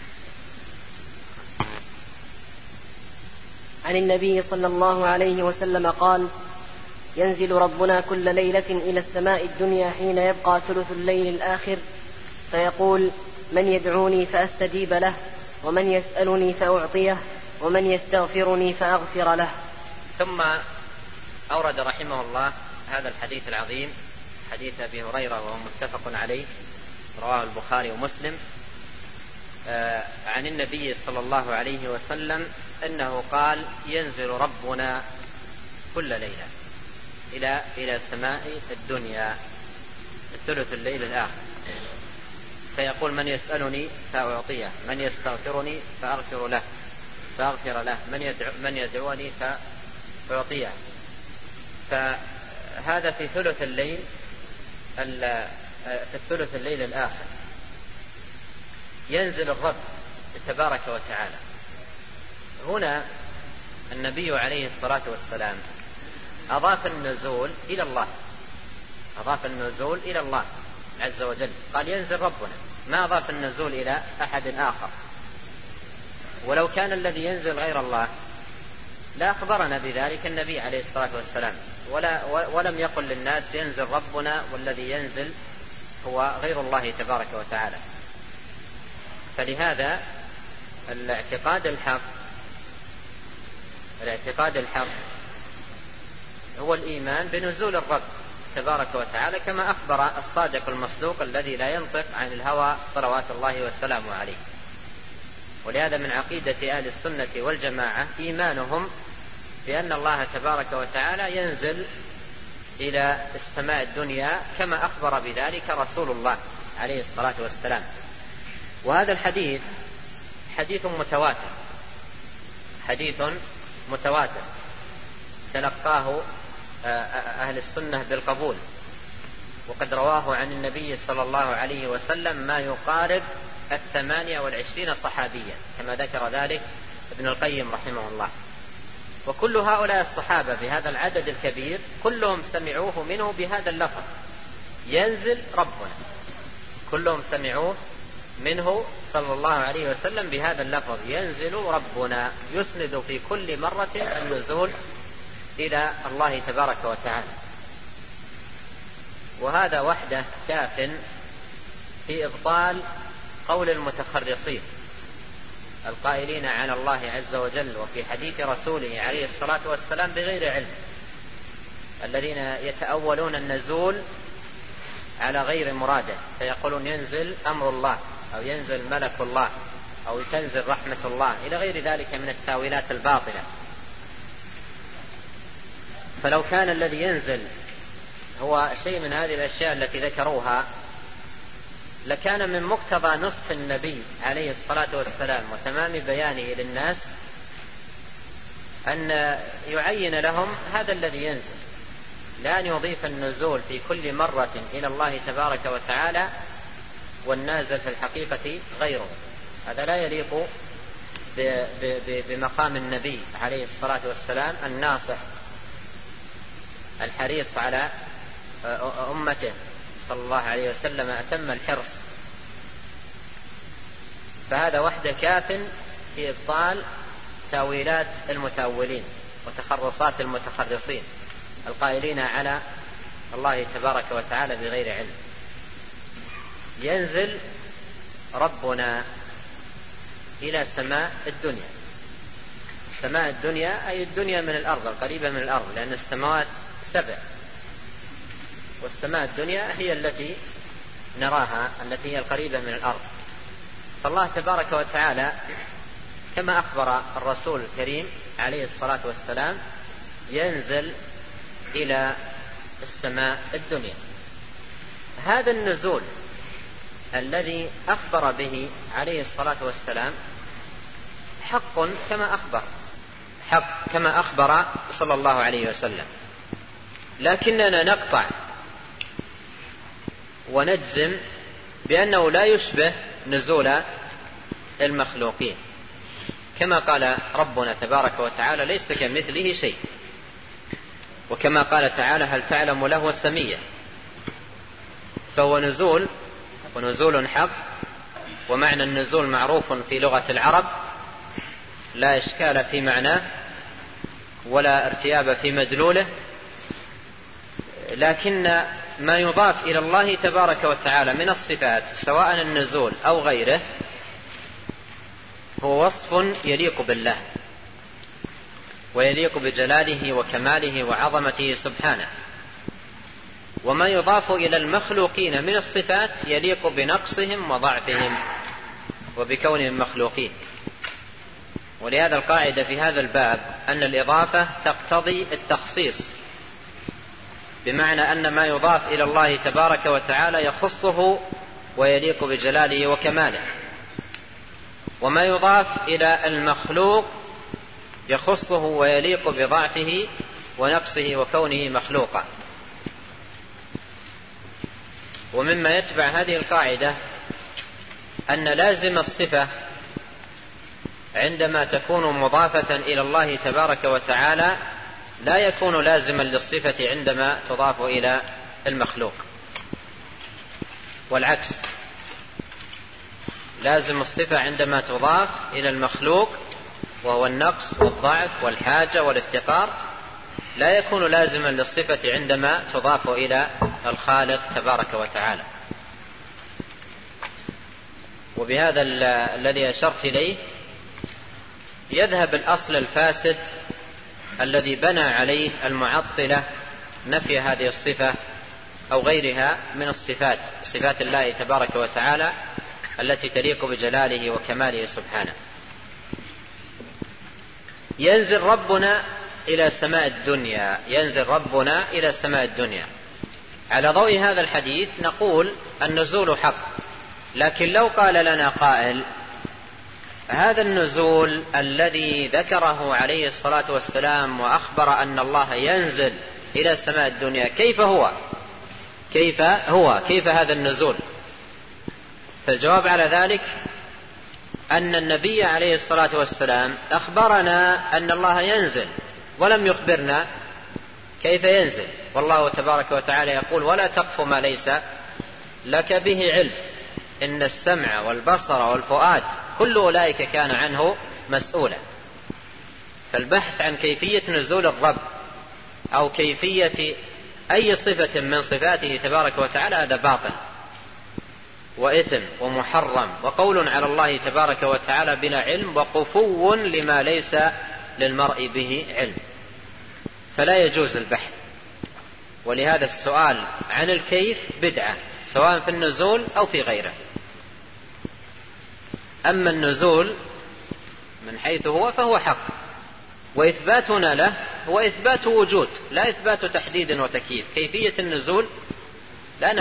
عن النبي صلى الله عليه وسلم قال ينزل ربنا كل ليلة إلى السماء الدنيا حين يبقى ثلث الليل الآخر فيقول من يدعوني فأستجيب له، ومن يسألني فأعطيه، ومن يستغفرني فأغفر له. ثم أورد رحمه الله هذا الحديث العظيم، حديث أبي هريرة وهو متفق عليه رواه البخاري ومسلم، عن النبي صلى الله عليه وسلم أنه قال ينزل ربنا كل ليلة إلى سماء الدنيا ثلث الليل الآخر فيقول من يسألني فأعطيه، من يستغفرني فأغفر له، من يدعوني فأعطيه. فهذا في ثلث الليل، في الثلث الليل الآخر ينزل الرب تبارك وتعالى. هنا النبي عليه الصلاة والسلام أضاف النزول إلى الله، أضاف النزول إلى الله عز وجل، قال ينزل ربنا، ما أضاف النزول إلى أحد آخر. ولو كان الذي ينزل غير الله لا أخبرنا بذلك النبي عليه الصلاة والسلام، ولم يقل للناس ينزل ربنا والذي ينزل هو غير الله تبارك وتعالى. فلهذا الاعتقاد الحق الاعتقاد الحق هو الإيمان بنزول الرب تبارك وتعالى كما أخبر الصادق المصدوق الذي لا ينطق عن الهوى صلوات الله وسلامه عليه. ولهذا من عقيدة أهل السنة والجماعة إيمانهم بأن الله تبارك وتعالى ينزل إلى السماء الدنيا كما أخبر بذلك رسول الله عليه الصلاة والسلام. وهذا الحديث حديث متواتر تلقاه أهل السنة بالقبول، وقد رواه عن النبي صلى الله عليه وسلم ما يقارب 28 صحابيا كما ذكر ذلك ابن القيم رحمه الله. وكل هؤلاء الصحابة بهذا العدد الكبير كلهم سمعوه منه بهذا اللفظ ينزل ربنا، كلهم سمعوه منه صلى الله عليه وسلم بهذا اللفظ ينزل ربنا، يسند في كل مرة النزول إلى الله تبارك وتعالى. وهذا وحده كاف في إبطال قول المتخرصين القائلين على الله عز وجل وفي حديث رسوله عليه الصلاة والسلام بغير علم، الذين يتأولون النزول على غير مراده، فيقولون ينزل أمر الله أو ينزل ملك الله أو تنزل رحمة الله إلى غير ذلك من التاويلات الباطلة. فلو كان الذي ينزل هو شيء من هذه الأشياء التي ذكروها لكان من مقتضى نصح النبي عليه الصلاة والسلام وتمام بيانه للناس أن يعين لهم هذا الذي ينزل، لا أن يضيف النزول في كل مرة إلى الله تبارك وتعالى والنازل في الحقيقة غيره. هذا لا يليق بمقام النبي عليه الصلاة والسلام الناصح الحريص على أمته صلى الله عليه وسلم أتم الحرص. فهذا وحده كاف في إبطال تاويلات المتأولين وتخرصات المتخرصين القائلين على الله تبارك وتعالى بغير علم. ينزل ربنا إلى سماء الدنيا. سماء الدنيا أي الدنيا من الأرض القريبة من الأرض، لأن السماوات 7، والسماء الدنيا هي التي نراها التي هي القريبة من الأرض. فالله تبارك وتعالى كما أخبر الرسول الكريم عليه الصلاة والسلام ينزل إلى السماء الدنيا. هذا النزول الذي أخبر به عليه الصلاة والسلام حق كما أخبر صلى الله عليه وسلم، لكننا نقطع ونجزم بأنه لا يشبه نزول المخلوقين، كما قال ربنا تبارك وتعالى ليس كمثله شيء، وكما قال تعالى هل تعلم له سميا. فهو نزول حق، ومعنى النزول معروف في لغة العرب لا إشكال في معناه ولا ارتياب في مدلوله، لكن ما يضاف إلى الله تبارك وتعالى من الصفات سواء النزول أو غيره هو وصف يليق بالله ويليق بجلاله وكماله وعظمته سبحانه، وما يضاف إلى المخلوقين من الصفات يليق بنقصهم وضعفهم وبكونهم مخلوقين. ولهذا القاعدة في هذا الباب أن الإضافة تقتضي التخصيص، بمعنى أن ما يضاف إلى الله تبارك وتعالى يخصه ويليق بجلاله وكماله، وما يضاف إلى المخلوق يخصه ويليق بضعفه ونقصه وكونه مخلوقا. ومما يتبع هذه القاعدة أن لازم الصفة عندما تكون مضافة إلى الله تبارك وتعالى لا يكون لازما للصفة عندما تضاف إلى المخلوق، والعكس، لازم الصفة عندما تضاف إلى المخلوق وهو النقص والضعف والحاجة والافتقار لا يكون لازما للصفة عندما تضاف إلى الخالق تبارك وتعالى. وبهذا الذي أشرت إليه يذهب الأصل الفاسد الذي بنى عليه المعطلة نفي هذه الصفة أو غيرها من الصفات، صفات الله تبارك وتعالى التي تليق بجلاله وكماله سبحانه. ينزل ربنا إلى سماء الدنيا، ينزل ربنا إلى سماء الدنيا. على ضوء هذا الحديث نقول النزول حق، لكن لو قال لنا قائل هذا النزول الذي ذكره عليه الصلاة والسلام وأخبر أن الله ينزل إلى سماء الدنيا كيف هو كيف هذا النزول؟ فالجواب على ذلك أن النبي عليه الصلاة والسلام أخبرنا أن الله ينزل ولم يخبرنا كيف ينزل، والله تبارك وتعالى يقول ولا تقف ما ليس لك به علم إن السمع والبصر والفؤاد كل أولئك كان عنه مسؤولا. فالبحث عن كيفية نزول الرب أو كيفية أي صفة من صفاته تبارك وتعالى هذا باطل وإثم ومحرم وقول على الله تبارك وتعالى بلا علم وقفو لما ليس للمرء به علم، فلا يجوز البحث. ولهذا السؤال عن الكيف بدعة سواء في النزول أو في غيره. أما النزول من حيث هو فهو حق، وإثباتنا له هو إثبات وجود لا إثبات تحديد وتكييف. كيفية النزول لا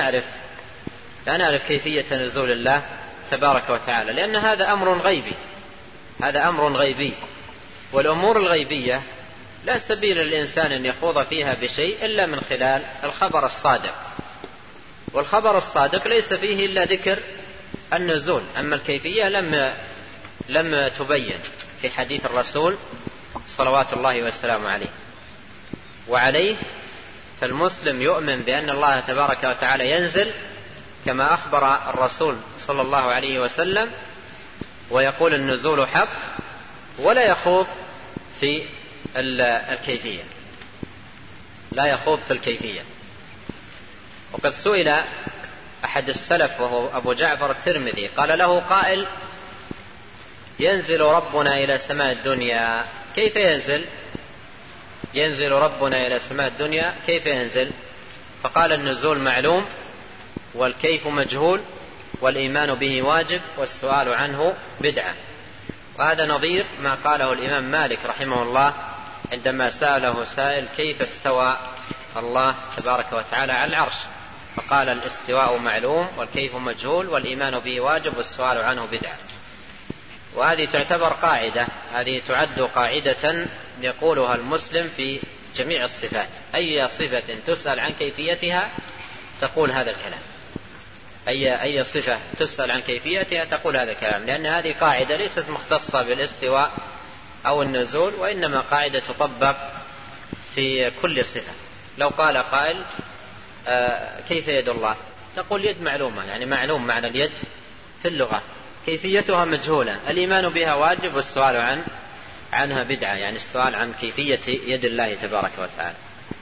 نعرف كيفية نزول الله تبارك وتعالى، لأن هذا أمر غيبي، هذا أمر غيبي، والأمور الغيبية لا سبيل للإنسان أن يخوض فيها بشيء إلا من خلال الخبر الصادق، والخبر الصادق ليس فيه إلا ذكر النزول. أما الكيفية لم تبين في حديث الرسول صلوات الله والسلام عليه. وعليه فالمسلم يؤمن بأن الله تبارك وتعالى ينزل كما أخبر الرسول صلى الله عليه وسلم، ويقول النزول حق، ولا يخوض في الكيفية، لا يخوض في الكيفية. وقد سئل أحد السلف وهو أبو جعفر الترمذي قال له قائل ينزل ربنا إلى سماء الدنيا كيف ينزل؟ ينزل ربنا إلى سماء الدنيا كيف ينزل؟ فقال النزول معلوم والكيف مجهول والإيمان به واجب والسؤال عنه بدعة. وهذا نظير ما قاله الإمام مالك رحمه الله عندما سأله سائل كيف استوى الله تبارك وتعالى على العرش، فقال الاستواء معلوم والكيف مجهول والإيمان به واجب والسؤال عنه بدعة. وهذه تعتبر قاعدة، هذه تعد قاعدة يقولها المسلم في جميع الصفات، أي صفة تسأل عن كيفيتها تقول هذا الكلام، أي صفة تسأل عن كيفيتها تقول هذا الكلام، لأن هذه قاعدة ليست مختصة بالاستواء أو النزول، وإنما قاعدة تطبق في كل صفة. لو قال قائل كيف يد الله؟ تقول يد معلومة، يعني معلوم معنى اليد في اللغة، كيفيتها مجهولة، الإيمان بها واجب والسؤال عنها بدعة، يعني السؤال عن كيفية يد الله تبارك وتعالى.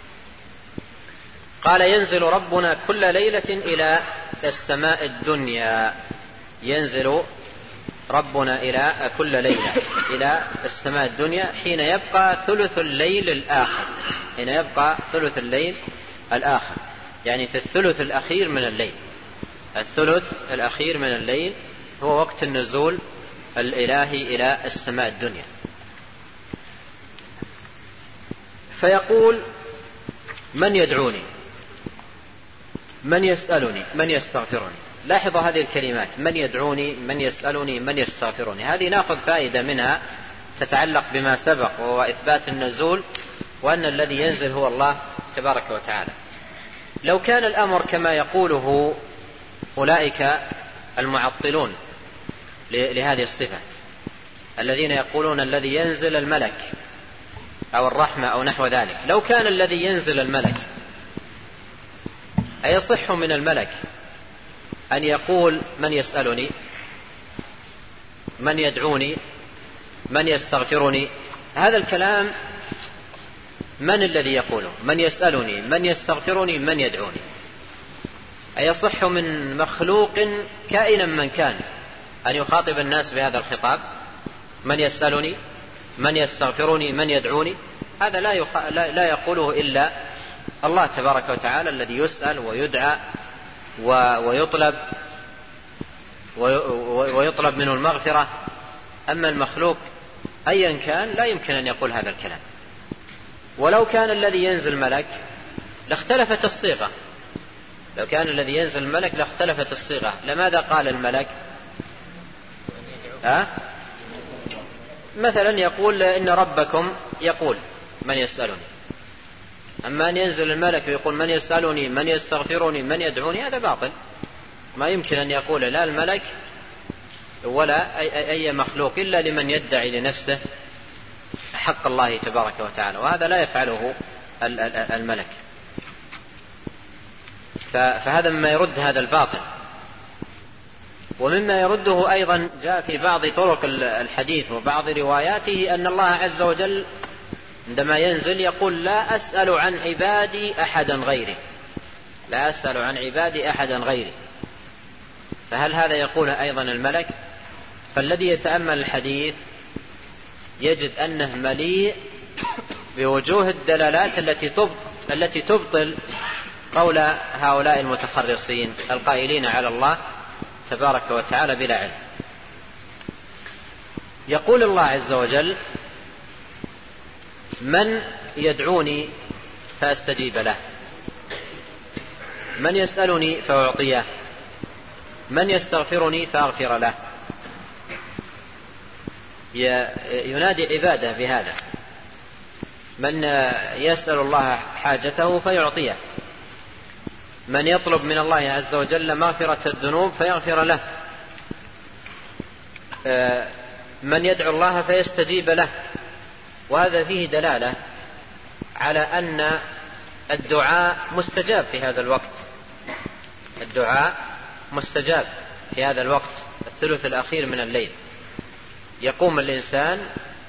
قال ينزل ربنا كل ليلة إلى السماء الدنيا، ينزل ربنا إلى كل ليلة إلى السماء الدنيا حين يبقى ثلث الليل الآخر، حين يبقى ثلث الليل الآخر، يعني في الثلث الأخير من الليل. الثلث الأخير من الليل هو وقت النزول الإلهي إلى السماء الدنيا. فيقول من يدعوني، من يسألني، من يستغفرني. لاحظ هذه الكلمات، من يدعوني، من يسألني، من يستغفرني، هذه نأخذ فائدة منها تتعلق بما سبق وهو إثبات النزول وأن الذي ينزل هو الله تبارك وتعالى. لو كان الأمر كما يقوله أولئك المعطلون لهذه الصفة الذين يقولون الذي ينزل الملك أو الرحمة أو نحو ذلك، لو كان الذي ينزل الملك أيصح من الملك أن يقول من يسألني، من يدعوني، من يستغفرني؟ هذا الكلام من الذي يقوله؟ من يسألني، من يستغفرني، من يدعوني؟ أيصح من مخلوق كائنا من كان أن يخاطب الناس بهذا الخطاب؟ من يسألني، من يستغفرني، من يدعوني؟ هذا لا يقوله إلا الله تبارك وتعالى الذي يسأل ويدعى ويطلب منه المغفرة. أما المخلوق أيا كان لا يمكن أن يقول هذا الكلام. ولو كان الذي ينزل ملك لاختلفت الصيغة، لو كان الذي ينزل الملك لاختلفت الصيغة. لماذا قال الملك؟ مثلا يقول إن ربكم يقول من يسألني. أما أن ينزل الملك ويقول من يسألني من يستغفرني من يدعوني، هذا باطل. ما يمكن أن يقول لا الملك ولا أي مخلوق إلا لمن يدعي لنفسه حق الله تبارك وتعالى، وهذا لا يفعله الملك. فهذا مما يرد هذا الباطل. ومما يرده أيضا جاء في بعض طرق الحديث وبعض رواياته أن الله عز وجل عندما ينزل يقول لا أسأل عن عبادي أحدا غيري، لا أسأل عن عبادي أحدا غيري. فهل هذا يقوله أيضا الملك؟ فالذي يتأمل الحديث يجد أنه مليء بوجوه الدلالات التي تبطل قول هؤلاء المتخرصين القائلين على الله تبارك وتعالى بلا علم. يقول الله عز وجل من يدعوني فأستجيب له، من يسألني فأعطيه، من يستغفرني فأغفر له. ينادي عباده بهذا، من يسأل الله حاجته فيعطيه، من يطلب من الله عز وجل مغفرة الذنوب فيغفر له، من يدعو الله فيستجيب له. وهذا فيه دلالة على أن الدعاء مستجاب في هذا الوقت، الدعاء مستجاب في هذا الوقت الثلث الأخير من الليل. يقوم الإنسان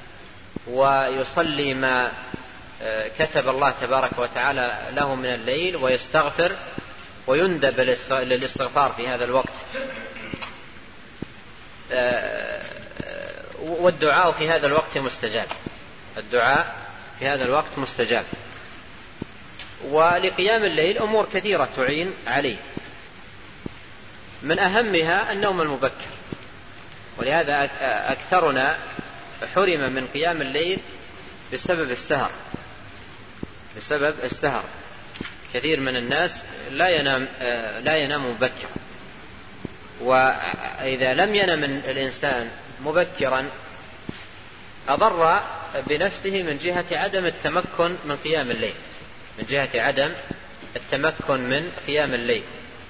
ويصلي ما كتب الله تبارك وتعالى له من الليل ويستغفر ويندب للاستغفار في هذا الوقت. والدعاء في هذا الوقت مستجاب، الدعاء في هذا الوقت مستجاب. ولقيام الليل أمور كثيرة تعين عليه، من أهمها النوم المبكر. ولهذا أكثرنا حرم من قيام الليل بسبب السهر. كثير من الناس لا ينام مبكرا، وإذا لم ينم الإنسان مبكرا أضر بنفسه من جهة عدم التمكن من قيام الليل، من جهة عدم التمكن من قيام الليل،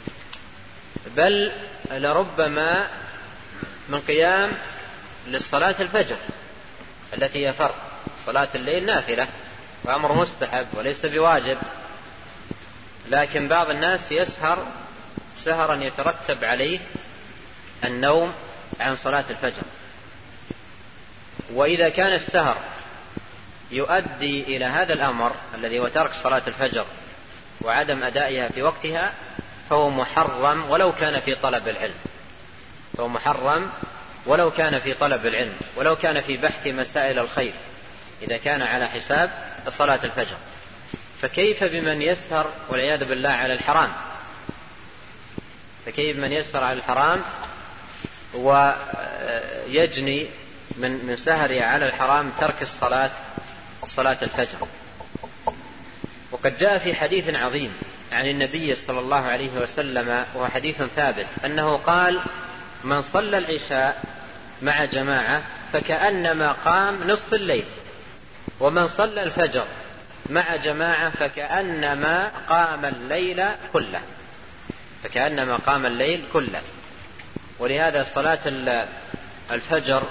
بل لربما من قيام للصلاة الفجر التي هي فرض. صلاة الليل نافلة وأمر مستحب وليس بواجب، لكن بعض الناس يسهر سهرا يترتب عليه النوم عن صلاة الفجر. وإذا كان السهر يؤدي إلى هذا الأمر الذي هو ترك صلاة الفجر وعدم أدائها في وقتها فهو محرم ولو كان في طلب العلم، فهو محرم ولو كان في طلب العلم، ولو كان في بحث مسائل الخير، إذا كان على حساب صلاة الفجر. فكيف بمن يسهر والعياذ بالله على الحرام؟ فكيف من يسهر على الحرام ويجني من سهره على الحرام ترك صلاة الفجر؟ وقد جاء في حديث عظيم عن النبي صلى الله عليه وسلم وهو حديث ثابت أنه قال من صلى العشاء مع جماعة فكأنما قام نصف الليل، ومن صلى الفجر مع جماعة فكأنما قام الليل كله، فكأنما قام الليل كله. ولهذا صلاة الفجر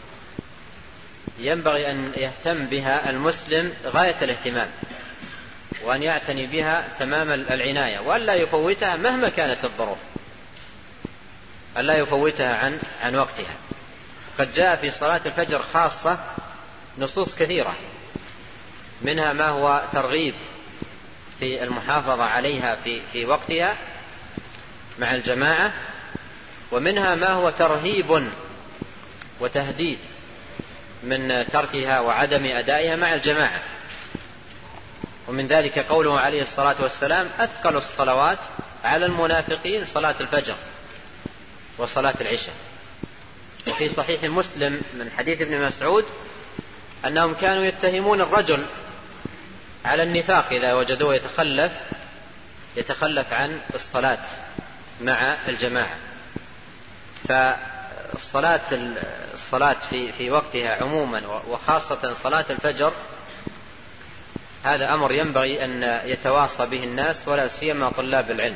ينبغي أن يهتم بها المسلم غاية الاهتمام، وأن يعتني بها تمام العناية، وأن لا يفوتها مهما كانت الظروف، أن لا يفوتها عن وقتها. قد جاء في صلاة الفجر خاصة نصوص كثيرة، منها ما هو ترغيب في المحافظة عليها في وقتها مع الجماعة، ومنها ما هو ترهيب وتهديد من تركها وعدم أدائها مع الجماعة. ومن ذلك قوله عليه الصلاة والسلام: أثقل الصلوات على المنافقين صلاة الفجر وصلاة العشاء. وفي صحيح مسلم من حديث ابن مسعود أنهم كانوا يتهمون الرجل على النفاق إذا وجدوه يتخلف عن الصلاة مع الجماعة. فالصلاة في وقتها عموما وخاصة صلاة الفجر هذا أمر ينبغي أن يتواصى به الناس ولا سيما طلاب العلم.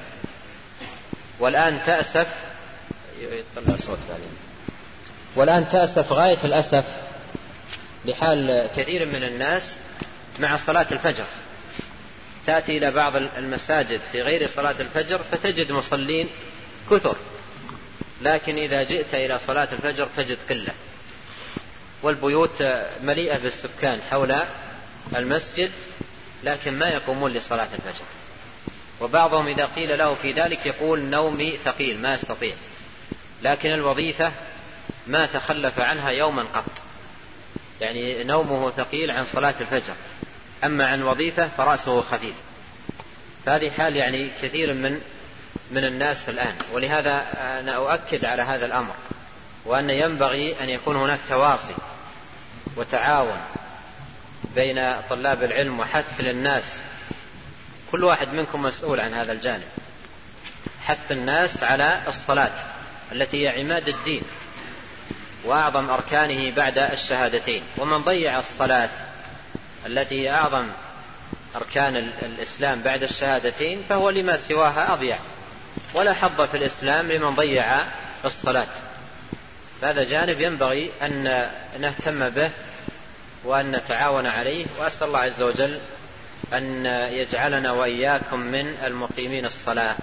والآن تأسف غاية الأسف بحال كثير من الناس مع صلاة الفجر. تأتي إلى بعض المساجد في غير صلاة الفجر فتجد مصلين كثر، لكن إذا جئت إلى صلاة الفجر تجد قلة، والبيوت مليئة بالسكان حول المسجد لكن ما يقومون لصلاة الفجر. وبعضهم إذا قيل له في ذلك يقول: نومي ثقيل ما استطيع، لكن الوظيفة ما تخلف عنها يوما قط، يعني نومه ثقيل عن صلاة الفجر، أما عن وظيفة فرأسه خفيف. فهذه حال يعني كثير من الناس الآن. ولهذا أنا أؤكد على هذا الأمر، وأن ينبغي أن يكون هناك تواصي وتعاون بين طلاب العلم وحث للناس. كل واحد منكم مسؤول عن هذا الجانب، حث الناس على الصلاة التي هي عماد الدين وأعظم أركانه بعد الشهادتين. ومن ضيع الصلاة التي هي أعظم أركان الإسلام بعد الشهادتين فهو لما سواها أضيع، ولا حظ في الإسلام لمن ضيع الصلاة. هذا جانب ينبغي أن نهتم به وأن نتعاون عليه، وأسأل الله عز وجل أن يجعلنا وإياكم من المقيمين الصلاة.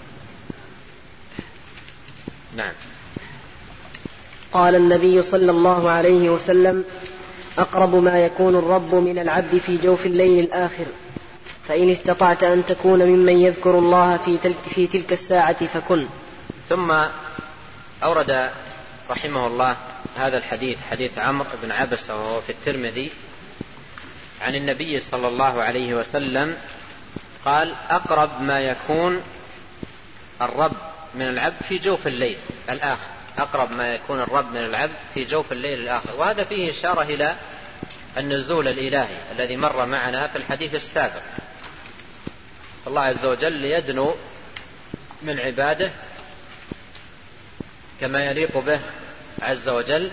نعم. قال النبي صلى الله عليه وسلم: أقرب ما يكون الرب من العبد في جوف الليل الآخر، فإن استطعت أن تكون ممن يذكر الله في تلك الساعة فكن. ثم أورد رحمه الله هذا الحديث، حديث عمرو بن عبسة وهو في الترمذي، عن النبي صلى الله عليه وسلم قال: أقرب ما يكون الرب من العبد في جوف الليل الآخر. أقرب ما يكون الرب من العبد في جوف الليل الآخر. وهذا فيه إشارة إلى النزول الإلهي الذي مر معنا في الحديث السابق. الله عز وجل يدنو من عباده كما يليق به عز وجل،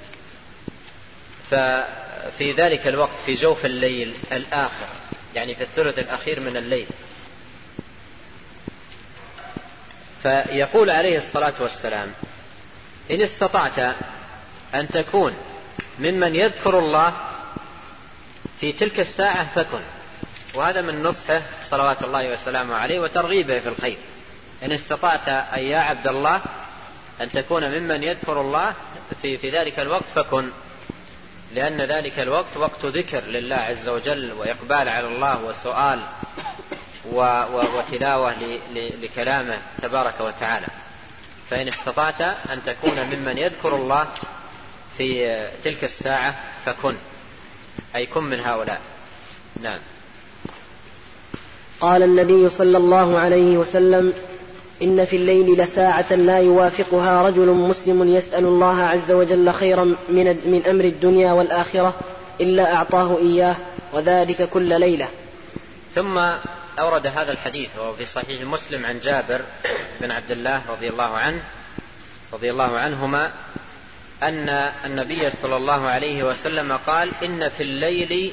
ففي ذلك الوقت في جوف الليل الآخر، يعني في الثلث الأخير من الليل. فيقول عليه الصلاة والسلام: إن استطعت أن تكون ممن يذكر الله في تلك الساعة فكن. وهذا من نصحه صلوات الله وسلامه عليه وترغيبه في الخير. إن استطعت أن يا عبد الله أن تكون ممن يذكر الله في ذلك الوقت فكن، لأن ذلك الوقت وقت ذكر لله عز وجل وإقبال على الله وسؤال وتلاوة لكلامه تبارك وتعالى. فإن استطعت أن تكون ممن يذكر الله في تلك الساعة فكن، أي كن من هؤلاء. نعم. قال النبي صلى الله عليه وسلم: إن في الليل لساعة لا يوافقها رجل مسلم يسأل الله عز وجل خيرا من أمر الدنيا والآخرة إلا أعطاه إياه، وذلك كل ليلة. ثم أورد هذا الحديث وهو في صحيح مسلم عن جابر بن عبد الله رضي الله عنهما أن النبي صلى الله عليه وسلم قال: إن في الليل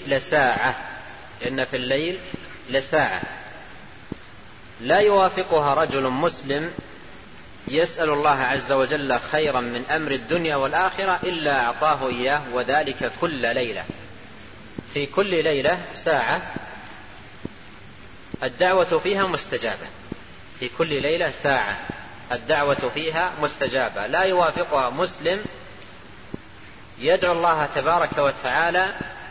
لساعة لا يوافقها رجل مسلم يسأل الله عز وجل خيرا من أمر الدنيا والآخرة إلا أعطاه إياه، وذلك كل ليلة. في كل ليلة ساعة الدعوة فيها مستجابة، في كل ليلة ساعة الدعوة فيها مستجابة لا يوافقها مسلم يدعو الله تبارك وتعالى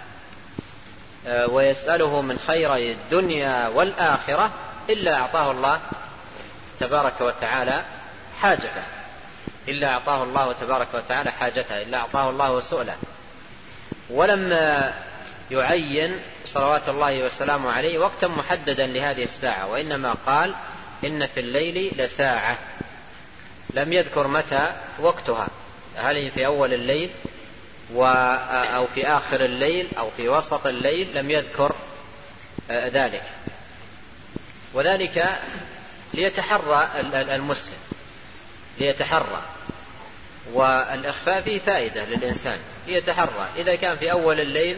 ويسأله من خير الدنيا والآخرة إلا أعطاه الله تبارك وتعالى حاجته، إلا أعطاه الله تبارك وتعالى حاجته، إلا أعطاه الله سؤله. ولما يعين صلوات الله وسلامه عليه وقتا محددا لهذه الساعة، وإنما قال إن في الليل لساعة، لم يذكر متى وقتها، هل هي في أول الليل أو في آخر الليل أو في وسط الليل، لم يذكر ذلك. وذلك ليتحرى المسلم، ليتحرى، والإخفاء فيه فائدة للإنسان، ليتحرى. إذا كان في أول الليل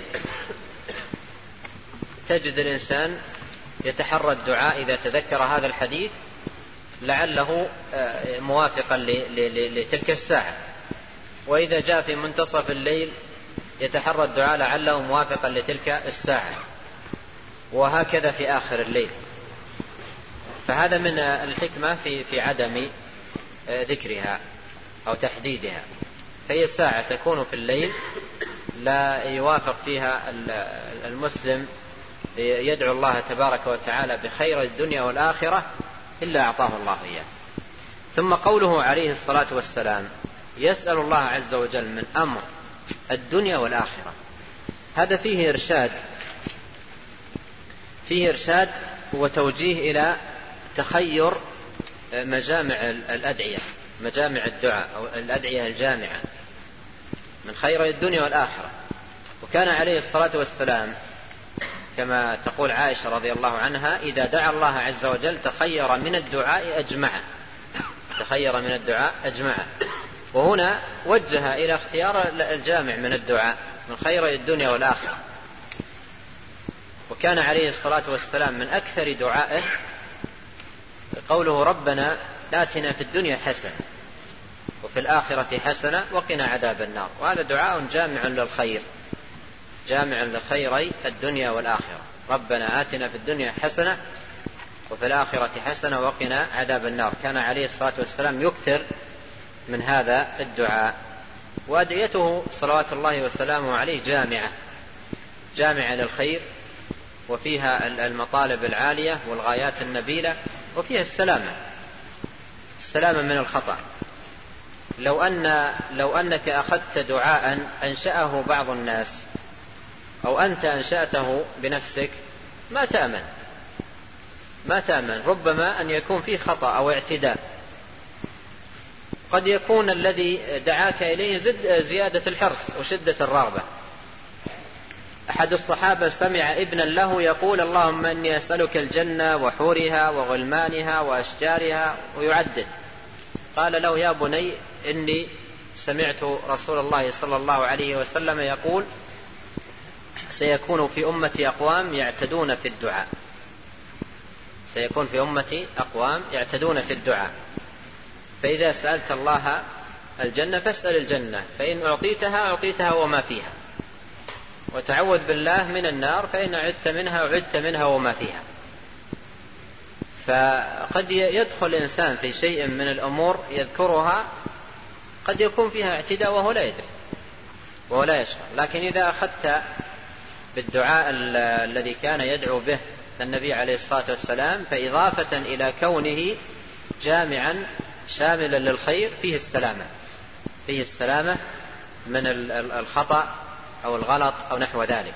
تجد الإنسان يتحرى الدعاء إذا تذكر هذا الحديث لعله موافقا لتلك الساعة، وإذا جاء في منتصف الليل يتحرى الدعاء لعله موافقا لتلك الساعة، وهكذا في آخر الليل. فهذا من الحكمة في عدم ذكرها أو تحديدها. فهي الساعة تكون في الليل لا يوافق فيها المسلم يدعو الله تبارك وتعالى بخير الدنيا والآخرة إلا أعطاه الله إياه. ثم قوله عليه الصلاة والسلام يسأل الله عز وجل من أمر الدنيا والآخرة، هذا فيه إرشاد وتوجيه إلى تخير مجامع الأدعية، مجامع الدعاء أو الأدعية الجامعة من خير الدنيا والآخرة. وكان عليه الصلاة والسلام كما تقول عائشة رضي الله عنها إذا دعا الله عز وجل تخير من الدعاء أجمعه، تخير من الدعاء أجمعه. وهنا وجه إلى اختيار الجامع من الدعاء من خير الدنيا والآخرة. وكان عليه الصلاة والسلام من أكثر دعائه قوله ربنا آتنا في الدنيا حسنة وفي الآخرة حسنة وقنا عذاب النار، وهذا دعاء جامع للخير، جامع لخيري الدنيا والآخرة. ربنا آتنا في الدنيا حسنة وفي الآخرة حسنة وقنا عذاب النار. كان عليه الصلاة والسلام يكثر من هذا الدعاء. وأدعيته صلوات الله وسلامه عليه جامعة للخير، وفيها المطالب العالية والغايات النبيلة، وفيها السلامة من الخطأ. لو أنك أخذت دعاء أنشأه بعض الناس أو أنت أنشأته بنفسك ما تأمن، ربما أن يكون فيه خطأ أو اعتداء. قد يكون الذي دعاك إليه زيادة الحرص وشدة الرغبة. أحد الصحابة سمع ابنا له يقول اللهم إني أسألك الجنة وحورها وغلمانها وأشجارها ويعدد. قال له يا بني إني سمعت رسول الله صلى الله عليه وسلم يقول سيكون في أمتي أقوام يعتدون في الدعاء، سيكون في أمتي أقوام يعتدون في الدعاء، فإذا سألت الله الجنة فاسأل الجنة، فإن أعطيتها وما فيها، وتعوذ بالله من النار فإن عدت منها وما فيها. فقد يدخل الإنسان في شيء من الأمور يذكرها قد يكون فيها اعتداء وهو لا يدري وهو لا يشعر. لكن إذا أخذت بالدعاء الذي كان يدعو به النبي عليه الصلاة والسلام فإضافة إلى كونه جامعا شاملا للخير فيه السلامة من الخطأ أو الغلط أو نحو ذلك.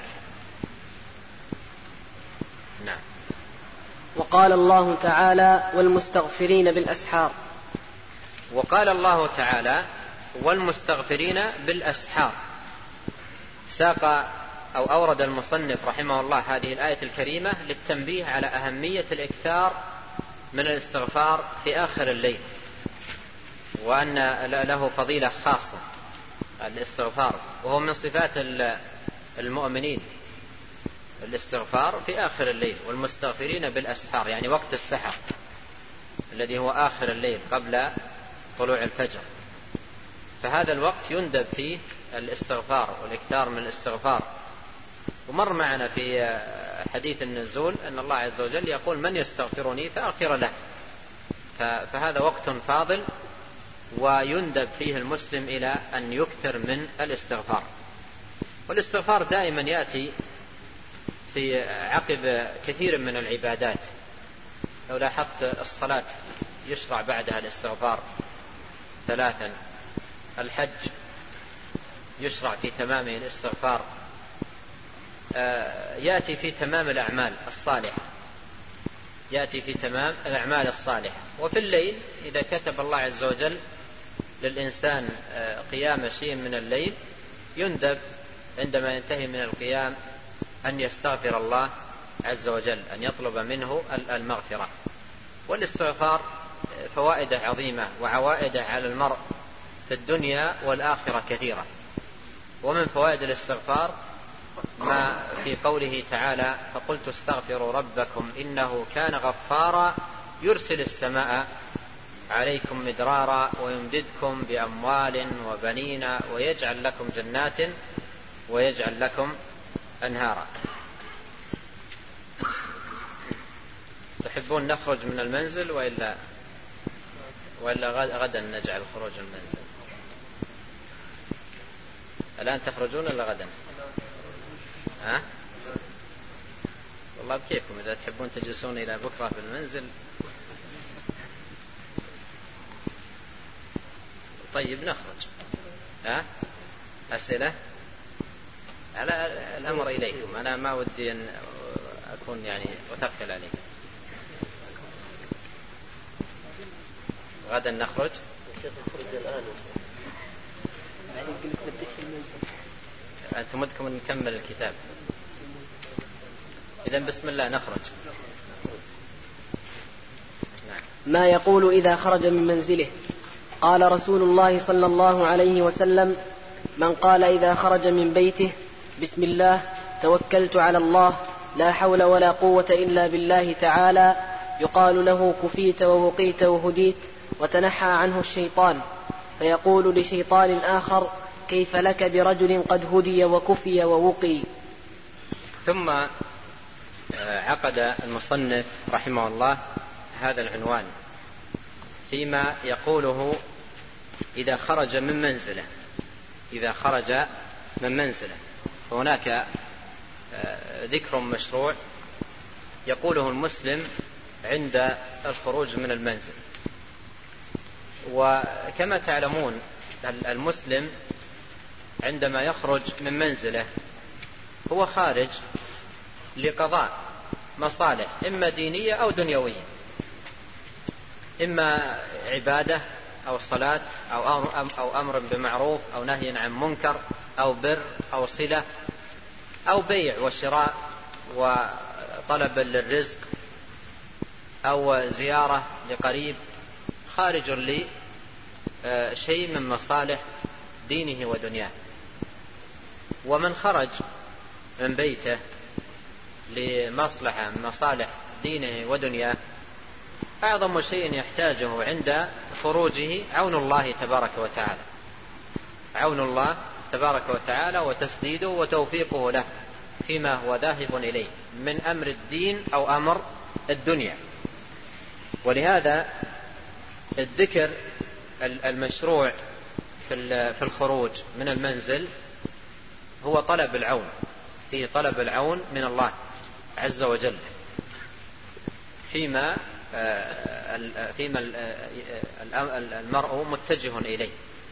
نعم. وقال الله تعالى والمستغفرين بالأسحار. وقال الله تعالى والمستغفرين بالأسحار. ساق أو أورد المصنف رحمه الله هذه الآية الكريمة للتنبيه على أهمية الإكثار من الاستغفار في آخر الليل، وأن له فضيلة خاصة الاستغفار، وهو من صفات المؤمنين الاستغفار في آخر الليل. والمستغفرين بالأسحار يعني وقت السحر الذي هو آخر الليل قبل طلوع الفجر، فهذا الوقت يندب فيه الاستغفار والإكثار من الاستغفار. ومر معنا في حديث النزول أن الله عز وجل يقول من يستغفرني فأغفر له، فهذا وقت فاضل ويندب فيه المسلم إلى أن يكثر من الاستغفار. والاستغفار دائما يأتي في عقب كثير من العبادات. لو لاحظت الصلاة يشرع بعدها الاستغفار 3، الحج يشرع في تمامه الاستغفار، يأتي في تمام الأعمال الصالحة، يأتي في تمام الأعمال الصالحة. وفي الليل إذا كتب الله عز وجل للإنسان قيام شيء من الليل يندب عندما ينتهي من القيام أن يستغفر الله عز وجل، أن يطلب منه المغفرة. والاستغفار فوائده عظيمة وعوائده على المرء في الدنيا والآخرة كثيرة. ومن فوائد الاستغفار ما في قوله تعالى: فقلت استغفروا ربكم إنه كان غفارا يرسل السماء عليكم مدرارا ويمددكم بأموال وبنين ويجعل لكم جنات ويجعل لكم أنهارا. تحبون نخرج من المنزل وإلا غدا نجعل خروج المنزل؟ الآن تخرجون ولا غدا؟ والله بكيفكم، إذا تحبون تجلسون إلى بكرة في المنزل. طيب نخرج. أسئلة؟ على الأمر إليكم، أنا ما ودي أن أكون يعني أثقل عليكم. غدا نخرج. أنتم ودكم نكمل الكتاب. إذن بسم الله نخرج. ما يقول إذا خرج من منزله. قال رسول الله صلى الله عليه وسلم: من قال إذا خرج من بيته: بسم الله توكلت على الله لا حول ولا قوة إلا بالله تعالى، يقال له: كفيت ووقيت وهديت وتنحى عنه الشيطان. فيقول لشيطان آخر: كيف لك برجل قد هدي وكفي ووقي. ثم عقد المصنف رحمه الله هذا العنوان فيما يقوله إذا خرج من منزله. إذا خرج من منزله هناك ذكر مشروع يقوله المسلم عند الخروج من المنزل. وكما تعلمون المسلم عندما يخرج من منزله هو خارج لقضاء مصالح إما دينية أو دنيوية، إما عبادة أو صلاة أو أمر بمعروف أو نهي عن منكر أو بر أو صلة أو بيع وشراء وطلب للرزق أو زيارة لقريب، خارج لشيء من مصالح دينه ودنياه. ومن خرج من بيته لمصلحة من مصالح دينه ودنياه أعظم شيء يحتاجه عند خروجه عون الله تبارك وتعالى، عون الله تبارك وتعالى وتسديده وتوفيقه له فيما هو ذاهب إليه من أمر الدين أو أمر الدنيا. ولهذا الذكر المشروع في الخروج من المنزل هو طلب العون، فيه طلب العون من الله عز وجل فيما المرء متجه إليه.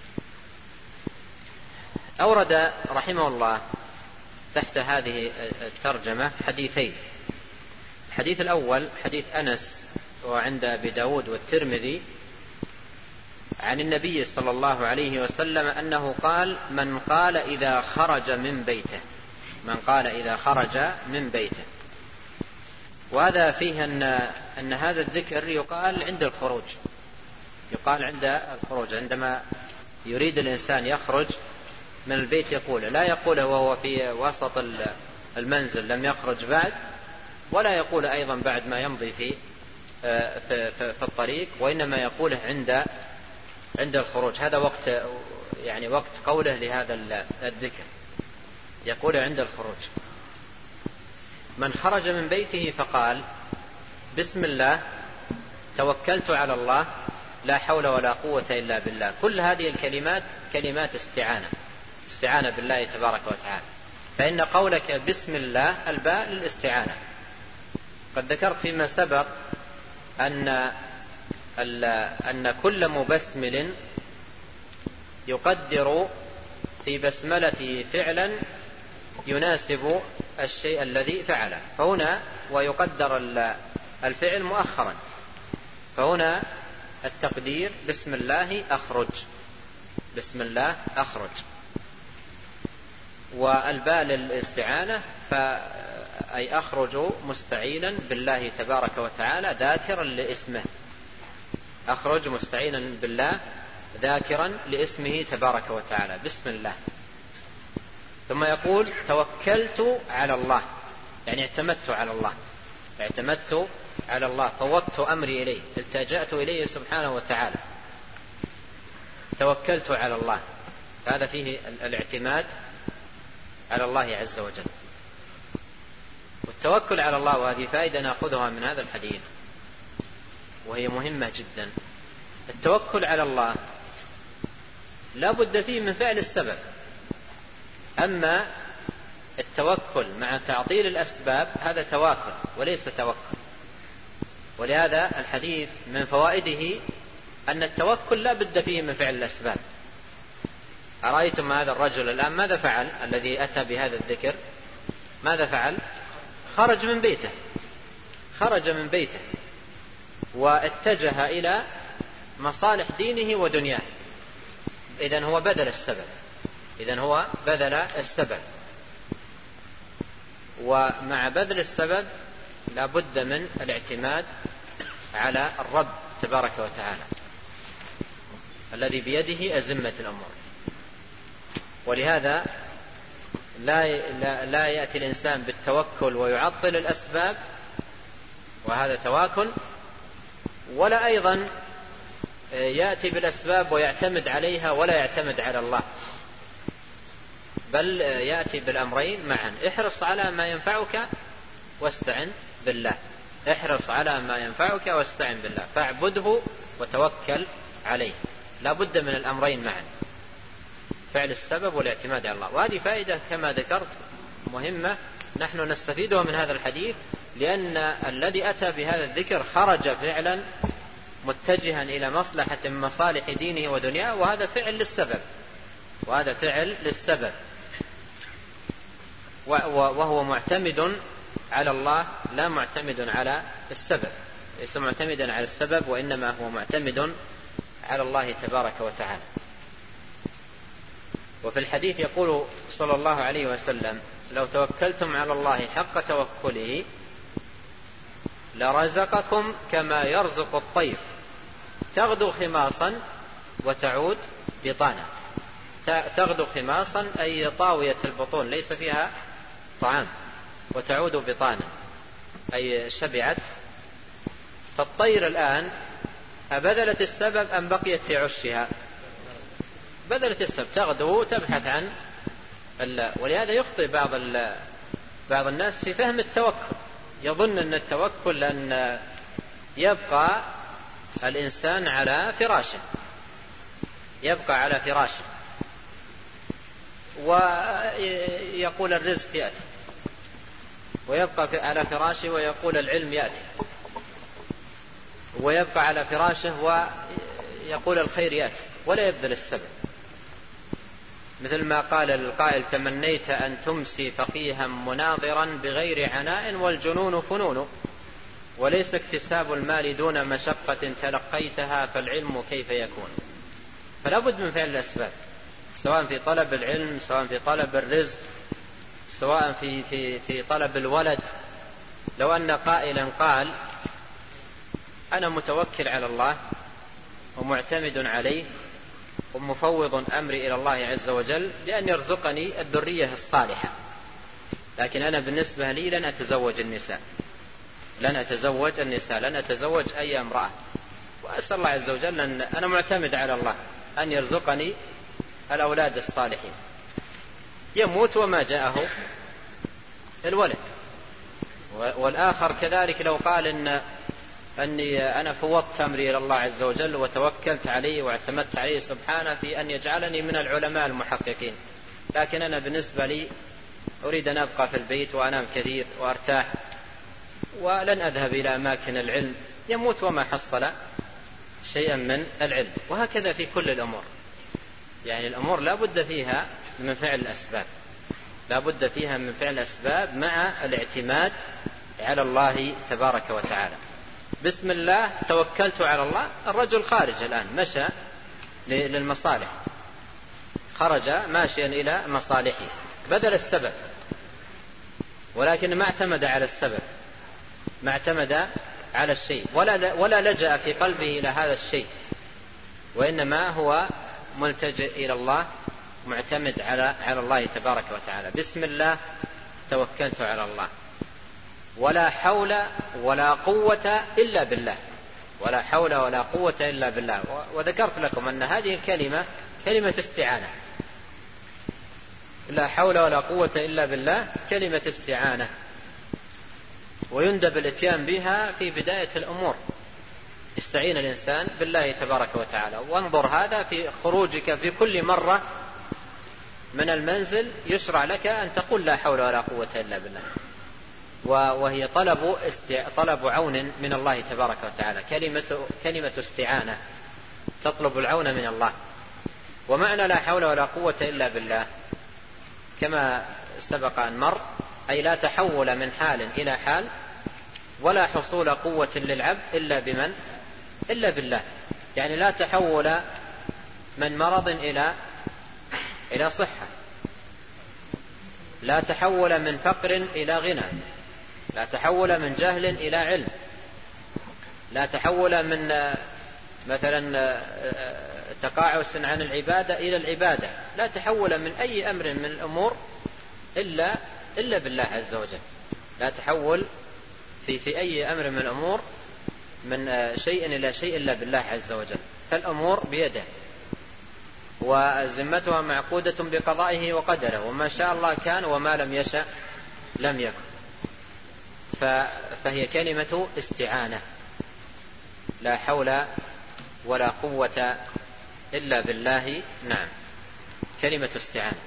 أورد رحمه الله تحت هذه الترجمة حديثين. الحديث الأول حديث أنس وعند أبي داود والترمذي عن النبي صلى الله عليه وسلم أنه قال: من قال إذا خرج من بيته، من قال إذا خرج من بيته. وهذا فيه أن هذا الذكر يقال عند الخروج، يقال عند الخروج عندما يريد الإنسان يخرج من البيت يقول، لا يقوله وهو في وسط المنزل لم يخرج بعد، ولا يقول أيضا بعد ما يمضي في الطريق، وإنما يقوله عند الخروج. هذا وقت قوله لهذا الذكر يقول عند الخروج. من خرج من بيته فقال: بسم الله توكلت على الله لا حول ولا قوة إلا بالله. كل هذه الكلمات كلمات استعانة بالله تبارك وتعالى، فإن قولك بسم الله الباء للاستعانة. قد ذكرت فيما سبق أن كل مبسمل يقدر في بسملته فعلا يناسب الشيء الذي فعله. فهنا ويقدر الفعل مؤخرا، فهنا التقدير بسم الله أخرج، بسم الله أخرج. والباء للاستعانة أي أخرج مستعينا بالله تبارك وتعالى ذاكرا لاسمه، أخرج مستعينا بالله ذاكرا لاسمه تبارك وتعالى، بسم الله. ثم يقول توكلت على الله، يعني اعتمدت على الله، اعتمدت على الله، فوضت أمري إليه، التجأت إليه سبحانه وتعالى. توكلت على الله، هذا فيه الاعتماد على الله عز وجل. والتوكل على الله، وهذه فائدة نأخذها من هذا الحديث وهي مهمة جدا. التوكل على الله لا بد فيه من فعل السبب، أما التوكل مع تعطيل الأسباب هذا تواكل وليس توكل. ولهذا الحديث من فوائده أن التوكل لا بد فيه من فعل الأسباب. أرأيتم هذا الرجل الآن ماذا فعل؟ الذي أتى بهذا الذكر ماذا فعل؟ خرج من بيته، خرج من بيته واتجه إلى مصالح دينه ودنياه. إذن هو بذل السبب، إذن هو بذل السبب. ومع بذل السبب لا بد من الاعتماد على الرب تبارك وتعالى الذي بيده أزمة الأمور. ولهذا لا يأتي الإنسان بالتوكل ويعطل الأسباب، وهذا تواكل، ولا أيضا يأتي بالأسباب ويعتمد عليها ولا يعتمد على الله، بل يأتي بالأمرين معا. احرص على ما ينفعك واستعن بالله، احرص على ما ينفعك واستعن بالله، فاعبده وتوكل عليه. لا بد من الأمرين معا، فعل السبب والاعتماد على الله. وهذه فائدة كما ذكرت مهمة نحن نستفيدها من هذا الحديث، لأن الذي أتى بهذا الذكر خرج فعلا متجها إلى مصلحة من مصالح دينه ودنياه، وهذا فعل للسبب، وهذا فعل للسبب، وهو معتمد على الله لا معتمد على السبب، ليس معتمدا على السبب وإنما هو معتمد على الله تبارك وتعالى. وفي الحديث يقول صلى الله عليه وسلم لو توكلتم على الله حق توكله لرزقكم كما يرزق الطير تغدو خماصا وتعود بطانا. تغدو خماصا أي طاوية البطون ليس فيها طعام، وتعود بطانا أي شبعت. فالطير الآن أبذلت السبب أم بقيت في عشها؟ بذلت السبب، تغدو تبحث عن ولهذا يخطئ بعض الناس في فهم التوكل، يظن أن التوكل أن يبقى الإنسان على فراشه، يبقى على فراشه ويقول الرزق يأتي، ويبقى على فراشه ويقول العلم يأتي، ويبقى على فراشه ويقول الخير يأتي، ولا يبذل السبب. مثل ما قال القائل تمنيت أن تمسي فقيها مناظرا بغير عناء والجنون فنون، وليس اكتساب المال دون مشقة تلقيتها فالعلم كيف يكون. فلا بد من فعل الأسباب، سواء في طلب العلم، سواء في طلب الرزق، سواء في طلب الولد. لو أن قائلا قال أنا متوكل على الله ومعتمد عليه ومفوض أمري إلى الله عز وجل بأن يرزقني الذرية الصالحة، لكن أنا بالنسبة لي لن أتزوج النساء، لن أتزوج أي امرأة، وأسأل الله عز وجل أن أنا معتمد على الله أن يرزقني الأولاد الصالحين. يموت وما جاءه الولد. والآخر كذلك لو قال أني أنا فوضت أمري إلى الله عز وجل وتوكلت عليه واعتمدت عليه سبحانه في أن يجعلني من العلماء المحققين، لكن أنا بالنسبة لي أريد أن أبقى في البيت وأنام كثير وأرتاح ولن أذهب إلى أماكن العلم، يموت وما حصل شيئا من العلم. وهكذا في كل الأمور، يعني الأمور لا بد فيها من فعل الأسباب، لا بد فيها من فعل أسباب مع الاعتماد على الله تبارك وتعالى. بسم الله توكلت على الله، الرجل خارج الآن مشى للمصالح، خرج ماشيا إلى مصالحه، بذل السبب ولكن ما اعتمد على السبب، ما اعتمد على الشيء ولا لجأ في قلبه إلى هذا الشيء، وإنما هو ملتجئ إلى الله، معتمد على الله تبارك وتعالى. بسم الله توكلت على الله، ولا حول ولا قوة إلا بالله، ولا حول ولا قوة إلا بالله. وذكرت لكم أن هذه الكلمة كلمة استعانة، لا حول ولا قوة إلا بالله كلمة استعانة، ويندب الاتيان بها في بداية الأمور، يستعين الإنسان بالله تبارك وتعالى. وانظر هذا في خروجك في كل مرة من المنزل يشرع لك أن تقول لا حول ولا قوة إلا بالله، وهي طلب عون من الله تبارك وتعالى، كلمة استعانة، تطلب العون من الله. ومعنى لا حول ولا قوة إلا بالله كما سبق أن مر، أي لا تحول من حال إلى حال، ولا حصول قوة للعبد إلا بالله. يعني لا تحول من مرض إلى صحة، لا تحول من فقر إلى غنى، لا تحول من جهل إلى علم، لا تحول من مثلا تقاعس عن العبادة إلى العبادة، لا تحول من أي أمر من الأمور إلا بالله عز وجل. لا تحول في أي أمر من الأمور من شيء إلى شيء إلا بالله عز وجل، فالأمور بيده، وذمتها معقودة بقضائه وقدره، وما شاء الله كان وما لم يشأ لم يكن. فهي كلمة استعانة، لا حول ولا قوة إلا بالله. نعم، كلمة استعانة.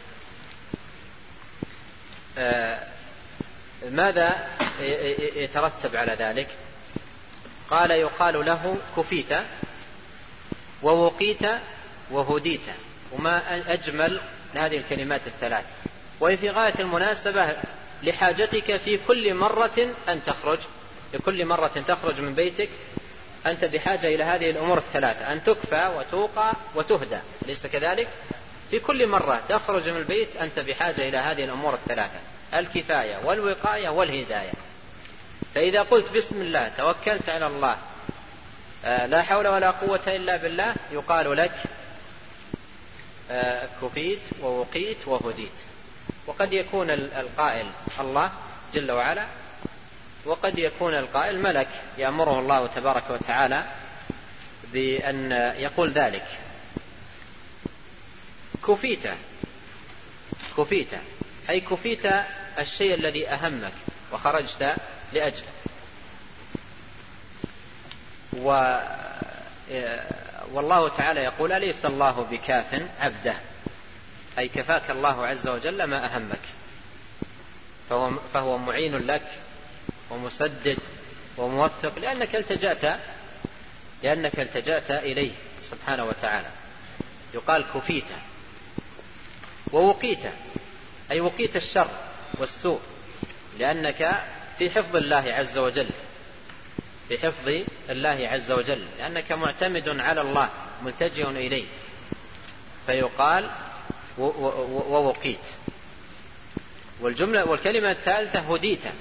ماذا يترتب على ذلك؟ قال يقال له كفيت ووقيت وهديت. وما أجمل هذه الكلمات الثلاث، وهي في غاية المناسبة لحاجتك في كل مرة أن تخرج، لكل مرة تخرج من بيتك أنت بحاجة إلى هذه الأمور الثلاثة، أن تكفى وتوقى وتهدى، أليس كذلك؟ في كل مرة تخرج من البيت أنت بحاجة إلى هذه الأمور الثلاثة، الكفاية والوقاية والهداية. فإذا قلت بسم الله توكلت على الله لا حول ولا قوة إلا بالله، يقال لك كفيت ووقيت وهديت. وقد يكون القائل الله جل وعلا، وقد يكون القائل ملك يأمره الله تبارك وتعالى بأن يقول ذلك. كفيت أي كفيت الشيء الذي أهمك وخرجت لأجله. والله تعالى يقول أليس الله بكاف عبده، أي كفاك الله عز وجل ما أهمك، فهو معين لك ومسدد وموفق، لأنك التجأت إليه سبحانه وتعالى. يقال كفيت. ووقيت أي وقيت الشر والسوء، لأنك في حفظ الله عز وجل، في حفظ الله عز وجل، لأنك معتمد على الله ملتجئ إليه، فيقال ووقيت. والكلمة الثالثة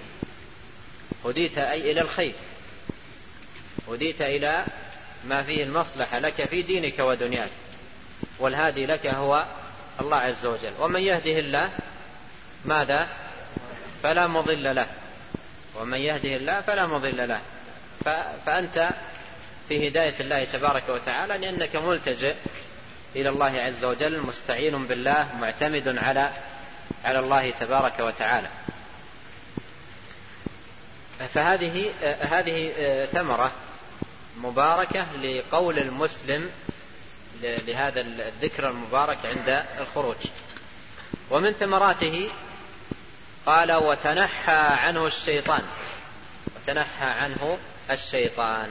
هديت أي إلى الخير، هديت إلى ما فيه المصلحة لك في دينك ودنياك، والهادي لك هو الله عز وجل. ومن يهده الله ماذا؟ فلا مضل له، ومن يهده الله فلا مضل له. فأنت في هداية الله تبارك وتعالى، لأنك ملتجئ إلى الله عز وجل، مستعين بالله، معتمد على الله تبارك وتعالى. فهذه ثمرة مباركة لقول المسلم لهذا الذكر المبارك عند الخروج. ومن ثمراته قال وتنحى عنه الشيطان. وتنحى عنه الشيطان.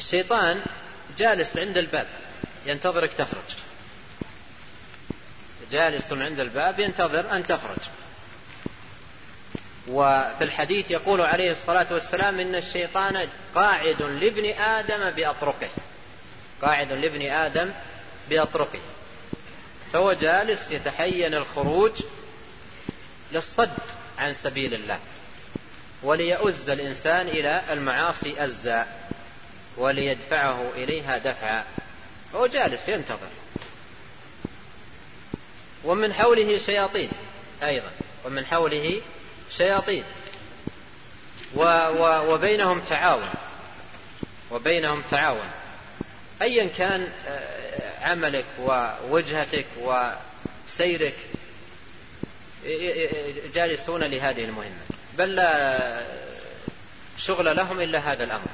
الشيطان جالس عند الباب ينتظرك تخرج، جالس عند الباب ينتظر أن تخرج. وفي الحديث يقول عليه الصلاة والسلام إن الشيطان قاعد لابن آدم بأطرقه، قاعد لابن آدم بأطرقه، فهو جالس يتحين الخروج للصد عن سبيل الله وليؤز الإنسان إلى المعاصي أزا وليدفعه إليها دفعا، هو جالس ينتظر. ومن حوله شياطين أيضا، ومن حوله شياطين وبينهم تعاون، وبينهم تعاون أيا كان عملك ووجهتك وسيرك جالسون لهذه المهمة، بل لا شغل لهم إلا هذا الأمر.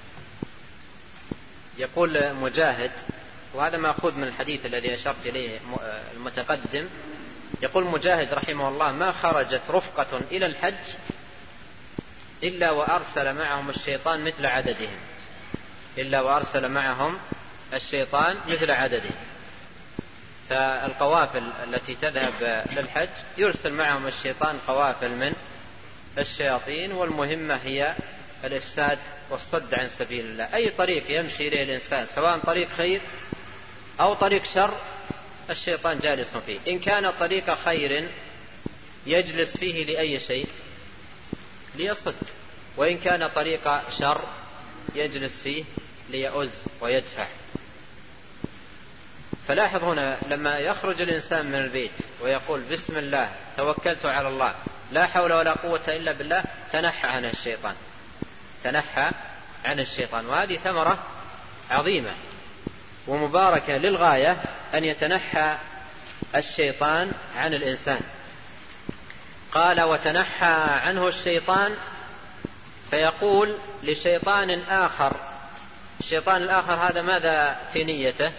يقول مجاهد، وهذا مأخوذ من الحديث الذي أشرت إليه المتقدم، يقول مجاهد رحمه الله: ما خرجت رفقة إلى الحج إلا وأرسل معهم الشيطان مثل عددهم، إلا وأرسل معهم الشيطان مثل عددهم. فالقوافل التي تذهب للحج يرسل معهم الشيطان قوافل من الشياطين، والمهمة هي الإفساد والصد عن سبيل الله. أي طريق يمشي إليه الإنسان سواء طريق خير أو طريق شر الشيطان جالس فيه. إن كان طريق خير يجلس فيه لأي شيء ليصد، وإن كان طريق شر يجلس فيه ليؤز ويدفع. فلاحظ هنا لما يخرج الإنسان من البيت ويقول بسم الله توكلت على الله لا حول ولا قوة إلا بالله، تنحى عن الشيطان، تنحى عن الشيطان. وهذه ثمرة عظيمة ومباركة للغاية أن يتنحى الشيطان عن الإنسان. قال: وتنحى عنه الشيطان فيقول لشيطان آخر. الشيطان الآخر هذا ماذا في نيته؟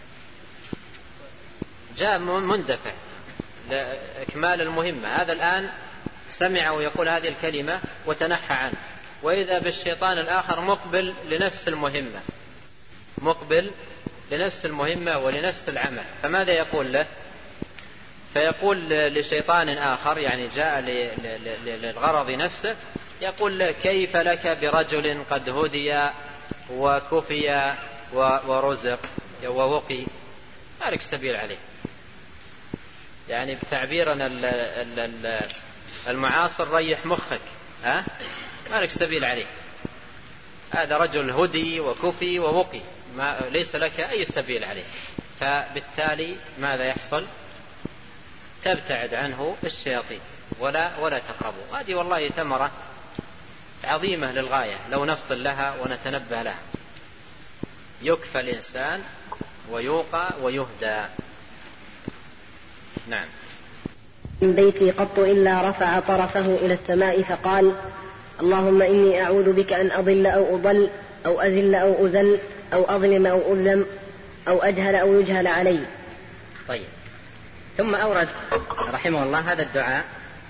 جاء مندفع لإكمال المهمة، هذا الآن سمع ويقول هذه الكلمة وتنحى عنه، وإذا بالشيطان الآخر مقبل لنفس المهمة، مقبل لنفس المهمة ولنفس العمل، فماذا يقول له؟ فيقول لشيطان آخر يعني جاء للغرض نفسه، يقول له: كيف لك برجل قد هدي وكفي ورزق ووقي، ما لك سبيل عليه. يعني بتعبيرنا المعاصر: ريح مخك، ما لك سبيل عليه. هذا رجل هدي وكفي ووقي، ليس لك أي سبيل عليه. فبالتالي ماذا يحصل؟ تبتعد عنه الشياطين ولا تقربوا. هذه والله ثمرة عظيمة للغاية لو نفطن لها ونتنبه لها. يكفى الإنسان ويوقى ويهدى. نعم. من بيتي قط إلا رفع طرفه إلى السماء فقال: اللهم إني أعوذ بك أن أضل أو أضل أو أزل أو أزل أو أظلم أو أظلم أو أجهل أو يجهل علي. طيب، ثم أورد رحمه الله هذا الدعاء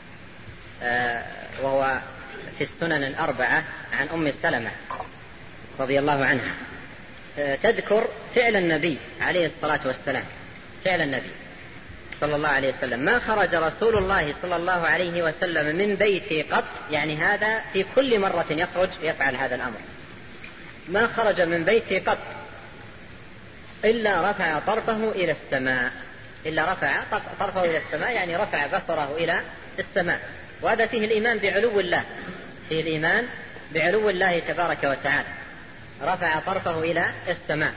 وهو في السنن الأربعة عن أم سلمة رضي الله عنها، تذكر فعل النبي عليه الصلاة والسلام، فعل النبي صلى الله عليه وسلم: ما خرج رسول الله صلى الله عليه وسلم من بيتي قط، يعني هذا في كل مرة يخرج يفعل هذا الأمر، ما خرج من بيتي قط إلا رفع طرفه إلى السماء، إلا رفع طرفه إلى السماء يعني رفع بصره إلى السماء. وهذا فيه الإيمان بعلو الله، فيه الإيمان بعلو الله تبارك وتعالى. رفع طرفه إلى السماء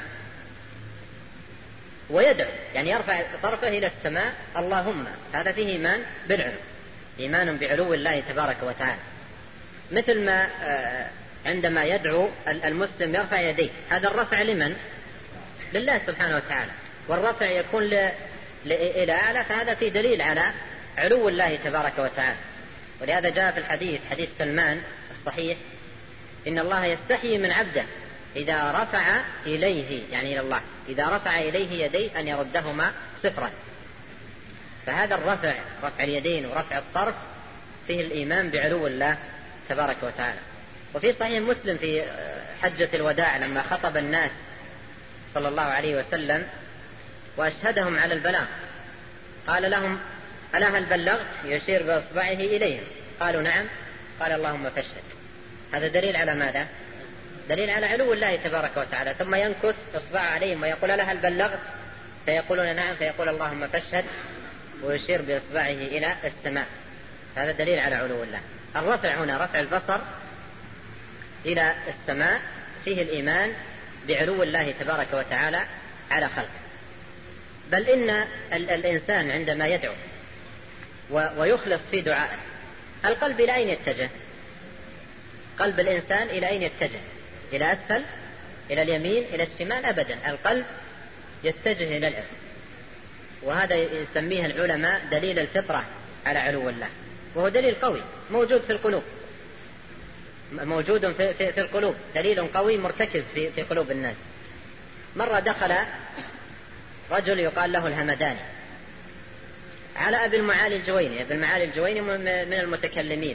ويدعو، يعني يرفع طرفه إلى السماء اللهم، هذا فيه إيمان بالعلو، إيمان بعلو الله تبارك وتعالى. مثل ما عندما يدعو المسلم يرفع يديه، هذا الرفع لمن؟ لله سبحانه وتعالى، والرفع يكون إلى أعلى، فهذا فيه دليل على علو الله تبارك وتعالى. ولهذا جاء في الحديث، حديث سلمان الصحيح: إن الله يستحيي من عبده إذا رفع إليه، يعني إلى الله، إذا رفع إليه يديه أن يردهما صفرا. فهذا الرفع، رفع اليدين ورفع الطرف، فيه الإيمان بعلو الله تبارك وتعالى. وفي صحيح مسلم في حجة الوداع لما خطب الناس صلى الله عليه وسلم وأشهدهم على البلاغ، قال لهم ألا هل بلغت؟ يشير بإصبعه إليهم. قالوا نعم. قال اللهم فاشهد. هذا دليل على ماذا؟ دليل على علو الله تبارك وتعالى. ثم ينكث إصبع عليهم ويقول ألا هل بلغت؟ فيقولون نعم، فيقول اللهم فاشهد ويشير بإصبعه إلى السماء. هذا دليل على علو الله. الرفع هنا رفع البصر إلى السماء فيه الإيمان بعلو الله تبارك وتعالى على خلقه. بل إن الإنسان عندما يدعو ويخلص في دعائه القلب إلى أين يتجه؟ قلب الإنسان إلى أين يتجه؟ إلى أسفل؟ إلى اليمين؟ إلى الشمال؟ أبدا، القلب يتجه إلى الأسفل. وهذا يسميه العلماء دليل الفطرة على علو الله، وهو دليل قوي موجود في القلوب، موجود في القلوب، دليل قوي مرتكز في قلوب الناس. مرة دخل رجل يقال له الهمداني على أبي المعالي الجويني. أبي المعالي الجويني من المتكلمين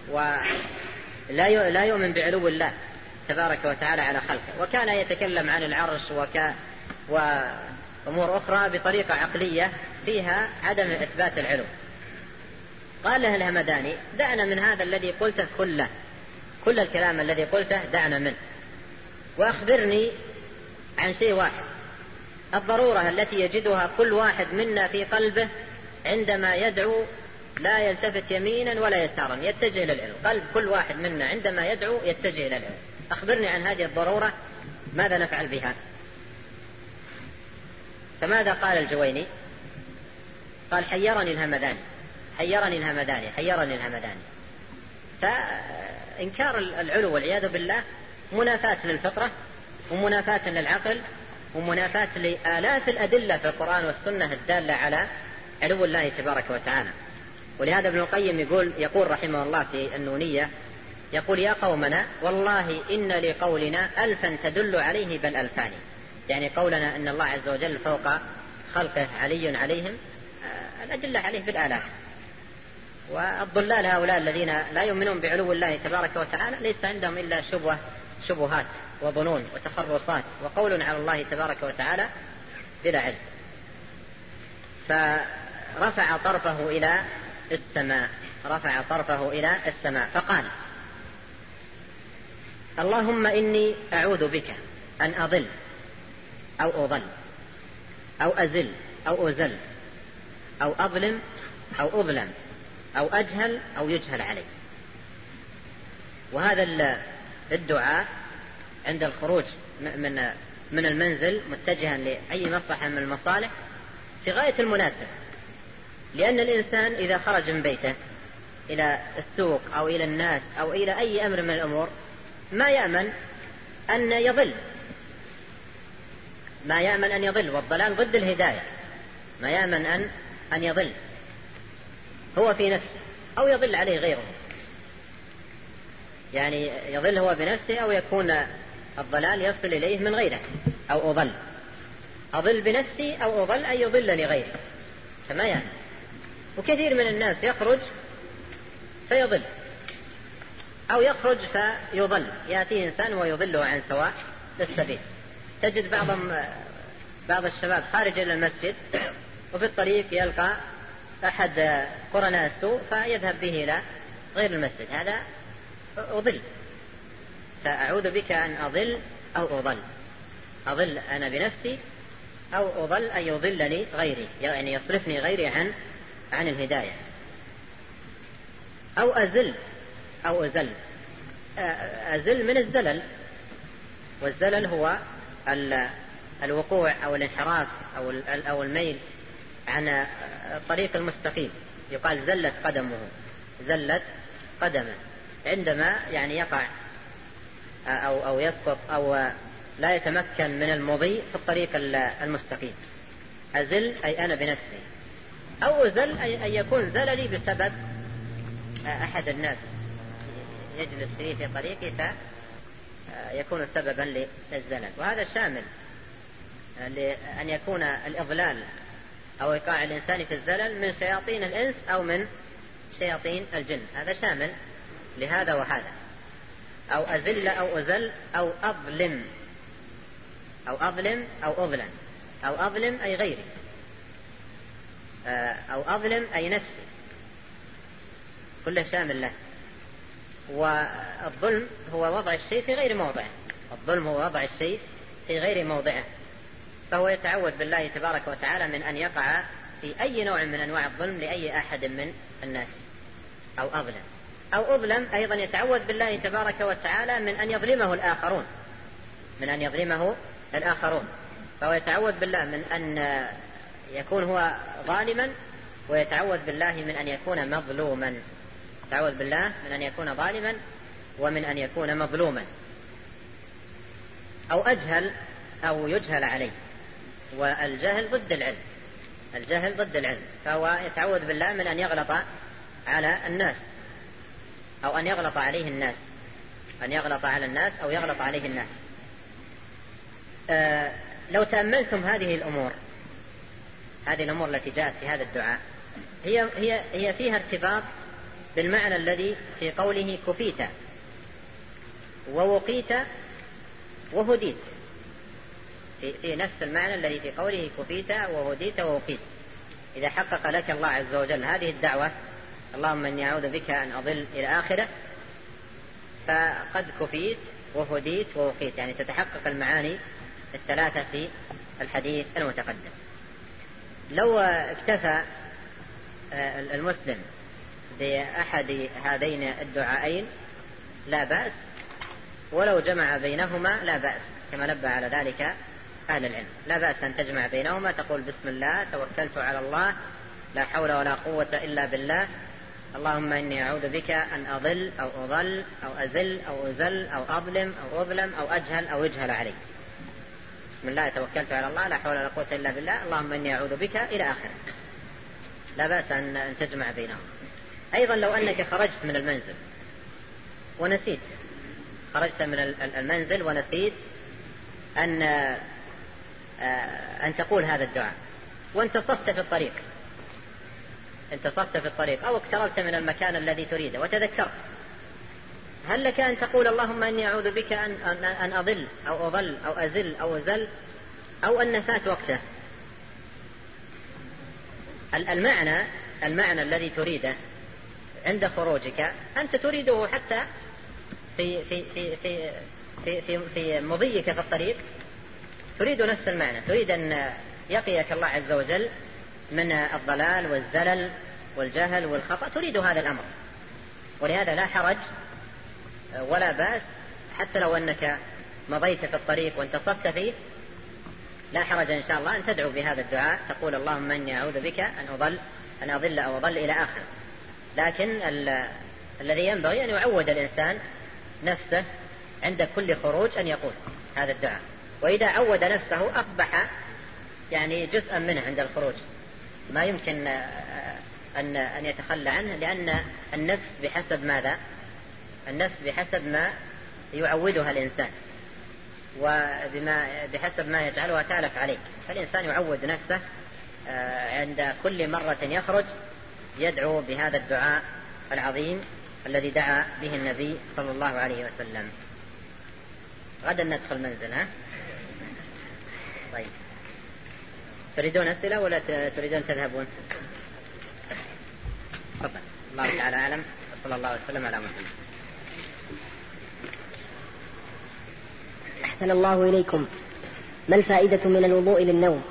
ولا يؤمن بعلو الله تبارك وتعالى على خلقه، وكان يتكلم عن العرش وأمور أخرى بطريقة عقلية فيها عدم إثبات العلو. قال له الهمداني دعنا من هذا الذي قلته كله، كل الكلام الذي قلته دعنا منه، وأخبرني عن شيء واحد، الضرورة التي يجدها كل واحد منا في قلبه عندما يدعو لا يلتفت يمينا ولا يسارا، يتجه إلى العلو. قلب كل واحد منا عندما يدعو يتجه إلى العلو. أخبرني عن هذه الضرورة، ماذا نفعل بها؟ فماذا قال الجويني؟ قال حيرني الهمداني، حيرني الهمداني، حيرني الهمداني. فإنكار العلو والعياذ بالله منافاة للفطرة ومنافاة للعقل ومنافاة لآلاف الأدلة في القرآن والسنة الدالة على علو الله تبارك وتعالى. ولهذا ابن القيم يقول رحمه الله في النونية، يقول يا قومنا والله إن لقولنا ألفا تدل عليه بل ألفان. يعني قولنا أن الله عز وجل فوق خلقه علي عليهم، الأدلة عليه بالآلاف. والضلال هؤلاء الذين لا يؤمنون بعلو الله تبارك وتعالى ليس عندهم إلا شبهات وظنون وتخرصات وقول على الله تبارك وتعالى بلا علم. فرفع طرفه إلى السماء، رفع طرفه إلى السماء فقال اللهم إني أعوذ بك أن أضل أو أضل أو أزل أو أزل أو أظلم أو أظلم أو أجهل أو يجهل علي. وهذا الدعاء عند الخروج من المنزل متجها لأي مصلحة من المصالح في غاية المناسبة، لأن الإنسان إذا خرج من بيته إلى السوق أو إلى الناس أو إلى أي أمر من الأمور ما يأمن أن يضل، ما يأمن أن يضل، والضلال ضد الهداية. ما يأمن أن يضل هو في نفسه أو يضل عليه غيره، يعني يضل هو بنفسه أو يكون الضلال يصل إليه من غيره. أو أضل بنفسي أو أضل أن يضلني غيري، فما يعني. وكثير من الناس يخرج فيضل أو يخرج فيضل، يأتيه إنسان ويضله عن سواء السبيل. تجد بعض الشباب خارج إلى المسجد وفي الطريق يلقى أحد قرناء السوء فيذهب به إلى غير المسجد، هذا أضل. فأعوذ بك أن أضل أو أضل، أضل أنا بنفسي أو أضل أن يضلني غيري، يعني يصرفني غيري عن الهداية. أو أزل أو أزل، أزل من الزلل، والزلل هو الوقوع أو الانحراف أو الميل عن الطريق المستقيم. يقال زلت قدمه، زلت قدمه، عندما يعني يقع أو يسقط أو لا يتمكن من المضي في الطريق المستقيم. أزل أي أنا بنفسي، أو أزل أي يكون زللي بسبب أحد الناس يجلس فيه في طريقه فيكون سببا للزلل. وهذا شامل لأن يكون الإضلال أو إيقاع الإنسان في الزلل من شياطين الإنس أو من شياطين الجن، هذا شامل لهذا وهذا. أو أزل أو أزل أو أظلم، أو أظلم أو أظلم، أو أظلم أي غيري. أو أظلم أي نفسي، كله شامل له. والظلم هو وضع الشيء في غير موضعه، الظلم هو وضع الشيء في غير موضعه، فهو يتعوذ بالله تبارك وتعالى من أن يقع في أي نوع من أنواع الظلم لأي أحد من الناس، أو أظلم أو أظلم. أيضا يتعوذ بالله تبارك وتعالى من أن يظلمه الآخرون، من أن يظلمه الآخرون، فهو يتعوذ بالله من أن يكون هو ظالما، ويتعوذ بالله من أن يكون مظلوما، يتعوذ بالله من أن يكون ظالما ومن أن يكون مظلوما، أو أجهل أو يجهل عليه. والجهل ضد العلم، الجهل ضد العلم، فهو يتعوذ بالله من أن يغلط على الناس، أو أن يغلط عليه الناس، أن يغلط على الناس أو يغلط عليه الناس. لو تأملتم هذه الأمور التي جاءت في هذا الدعاء، هي فيها ارتباط بالمعنى الذي في قوله كفيت ووقيت وهديت، في نفس المعنى الذي في قوله كفيت وهديت ووقيت. إذا حقق لك الله عز وجل هذه الدعوة، اللهم إني أعوذ بك أن أضل إلى آخره، فقد كفيت وهديت ووقيت، يعني تتحقق المعاني الثلاثة في الحديث المتقدم. لو اكتفى المسلم بأحد هذين الدعائين لا بأس، ولو جمع بينهما لا بأس، كما نبه على ذلك أهل العلم. لا بأس أن تجمع بينهما، تقول بسم الله توكلت على الله لا حول ولا قوة إلا بالله، اللهم إني أعوذ بك أن أضل أو أضل أو أزل أو أزل أو أظلم أو أظلم أو أجهل أو يجهل علي. بسم الله توكلت على الله لا حول ولا قوة إلا بالله، اللهم إني أعوذ بك إلى آخره. لا بأس أن تجمع بينهم. أيضا لو أنك خرجت من المنزل ونسيت، خرجت من المنزل ونسيت أن تقول هذا الدعاء، وانتصفت في الطريق، انتصفت في الطريق أو اقتربت من المكان الذي تريده وتذكرت، هل لك أن تقول اللهم إني أعوذ بك أن أضل أو أضل أو أزل أو أزل، أو أن فات وقته؟ المعنى الذي تريده عند خروجك أنت تريده حتى في مضيك في الطريق، تريد نفس المعنى، تريد أن يقيك الله عز وجل من الضلال والزلل والجهل والخطأ، تريد هذا الأمر. ولهذا لا حرج ولا بأس، حتى لو أنك مضيت في الطريق وانتصفت فيه، لا حرج إن شاء الله أن تدعو بهذا الدعاء، تقول اللهم إني أعوذ بك أن أضل أو أضل إلى آخر. لكن الذي ينبغي أن يعود الإنسان نفسه عند كل خروج أن يقول هذا الدعاء، وإذا عود نفسه أصبح يعني جزءا منه عند الخروج، ما يمكن أن يتخلى عنه، لأن النفس بحسب ماذا؟ النفس بحسب ما يعودها الإنسان، بحسب ما يجعلها تالف عليه. فالإنسان يعود نفسه عند كل مرة يخرج يدعو بهذا الدعاء العظيم الذي دعا به النبي صلى الله عليه وسلم. غدا ندخل منزل، ها؟ طيب، تريدون أسئلة ولا تريدون تذهبون؟ تفضل. الله تعالى أعلم، وصلى الله وسلم على محمد. أحسن الله إليكم. ما الفائدة من الوضوء للنوم؟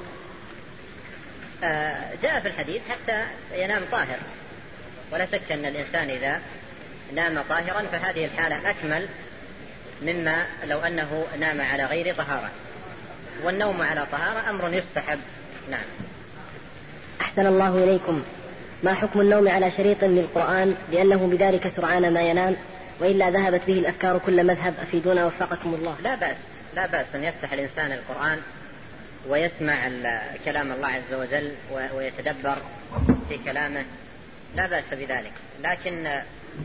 جاء في الحديث حتى ينام طاهر، ولا شك أن الإنسان إذا نام طاهرا فهذه الحالة أكمل مما لو أنه نام على غير طهارة، والنوم على طهارة أمر يستحب. نعم. أحسن الله إليكم. ما حكم النوم على شريط للقرآن لأنه بذلك سرعان ما ينام، وإلا ذهبت به الأفكار كل مذهب، أفيدونا وفقكم الله. لا بأس أن يفتح الإنسان القرآن ويسمع كلام الله عز وجل ويتدبر في كلامه، لا بأس بذلك. لكن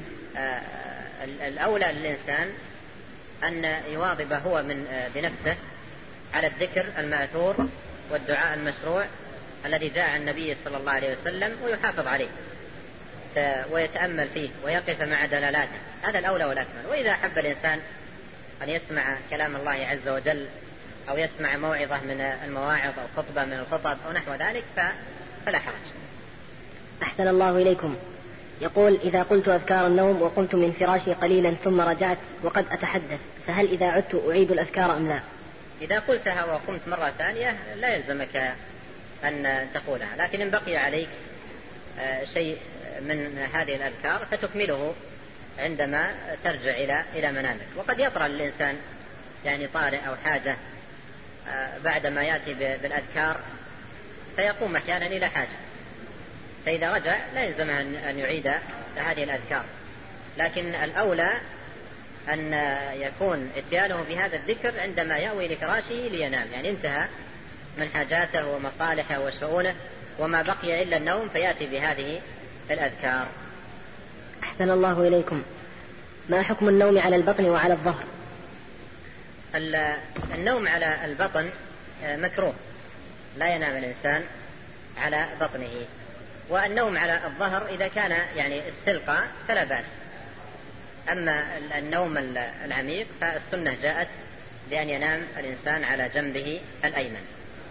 الأولى للإنسان أن يواظب هو بنفسه على الذكر المأثور والدعاء المشروع الذي جاء عن النبي صلى الله عليه وسلم، ويحافظ عليه ويتأمل فيه ويقف مع دلالاته، هذا الأولى والأكمل. وإذا حب الإنسان أن يسمع كلام الله عز وجل أو يسمع موعظة من المواعظ أو خطبة من الخطب أو نحو ذلك فلا حرج. أحسن الله إليكم. يقول: إذا قلت أذكار النوم وقمت من فراشي قليلا ثم رجعت وقد أتحدث، فهل إذا عدت أعيد الأذكار أم لا؟ إذا قلتها وقمت مرة ثانية لا يلزمك أن تقولها، لكن إن بقي عليك شيء من هذه الأذكار فتكمله عندما ترجع إلى منامك. وقد يطرأ للإنسان يعني طارئ أو حاجة بعدما يأتي بالأذكار فيقوم أحيانا إلى حاجة، فإذا رجع لا يلزم أن يعيد هذه الأذكار، لكن الأولى أن يكون اتيانه بهذا الذكر عندما يأوي لفراشه لينام، يعني انتهى من حاجاته ومصالحه وشؤونه وما بقي إلا النوم فيأتي بهذه الأذكار. أحسن الله إليكم. ما حكم النوم على البطن وعلى الظهر؟ النوم على البطن مكروه، لا ينام الإنسان على بطنه، والنوم على الظهر إذا كان يعني استلقى فلا بأس. أما النوم العميق فالسنة جاءت بأن ينام الإنسان على جنبه الأيمن.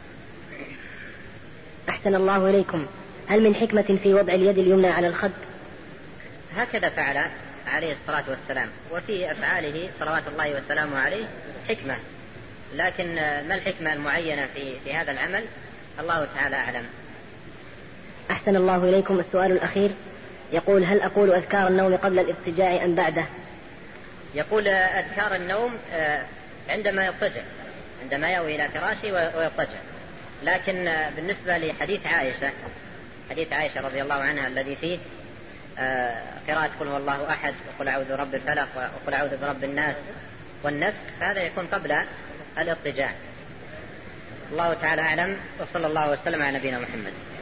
أحسن الله إليكم. هل من حكمة في وضع اليد اليمنى على الخد؟ هكذا فعل عليه الصلاة والسلام، وفي أفعاله صلوات الله وسلامه عليه حكمة، لكن ما الحكمة المعينة في هذا العمل الله تعالى أعلم. أحسن الله إليكم. السؤال الأخير يقول: هل أقول أذكار النوم قبل الاضطجاع أم بعده؟ يقول أذكار النوم عندما يضطجع، عندما يأوي إلى فراشه ويضطجع، لكن بالنسبة لحديث عائشة رضي الله عنها الذي فيه قراءة قل هو الله أحد وقل أعوذ برب الفلق وقل أعوذ برب الناس والنفخ، هذا يكون قبل الاضطجاع. الله تعالى أعلم، وصلى الله وسلم على نبينا محمد.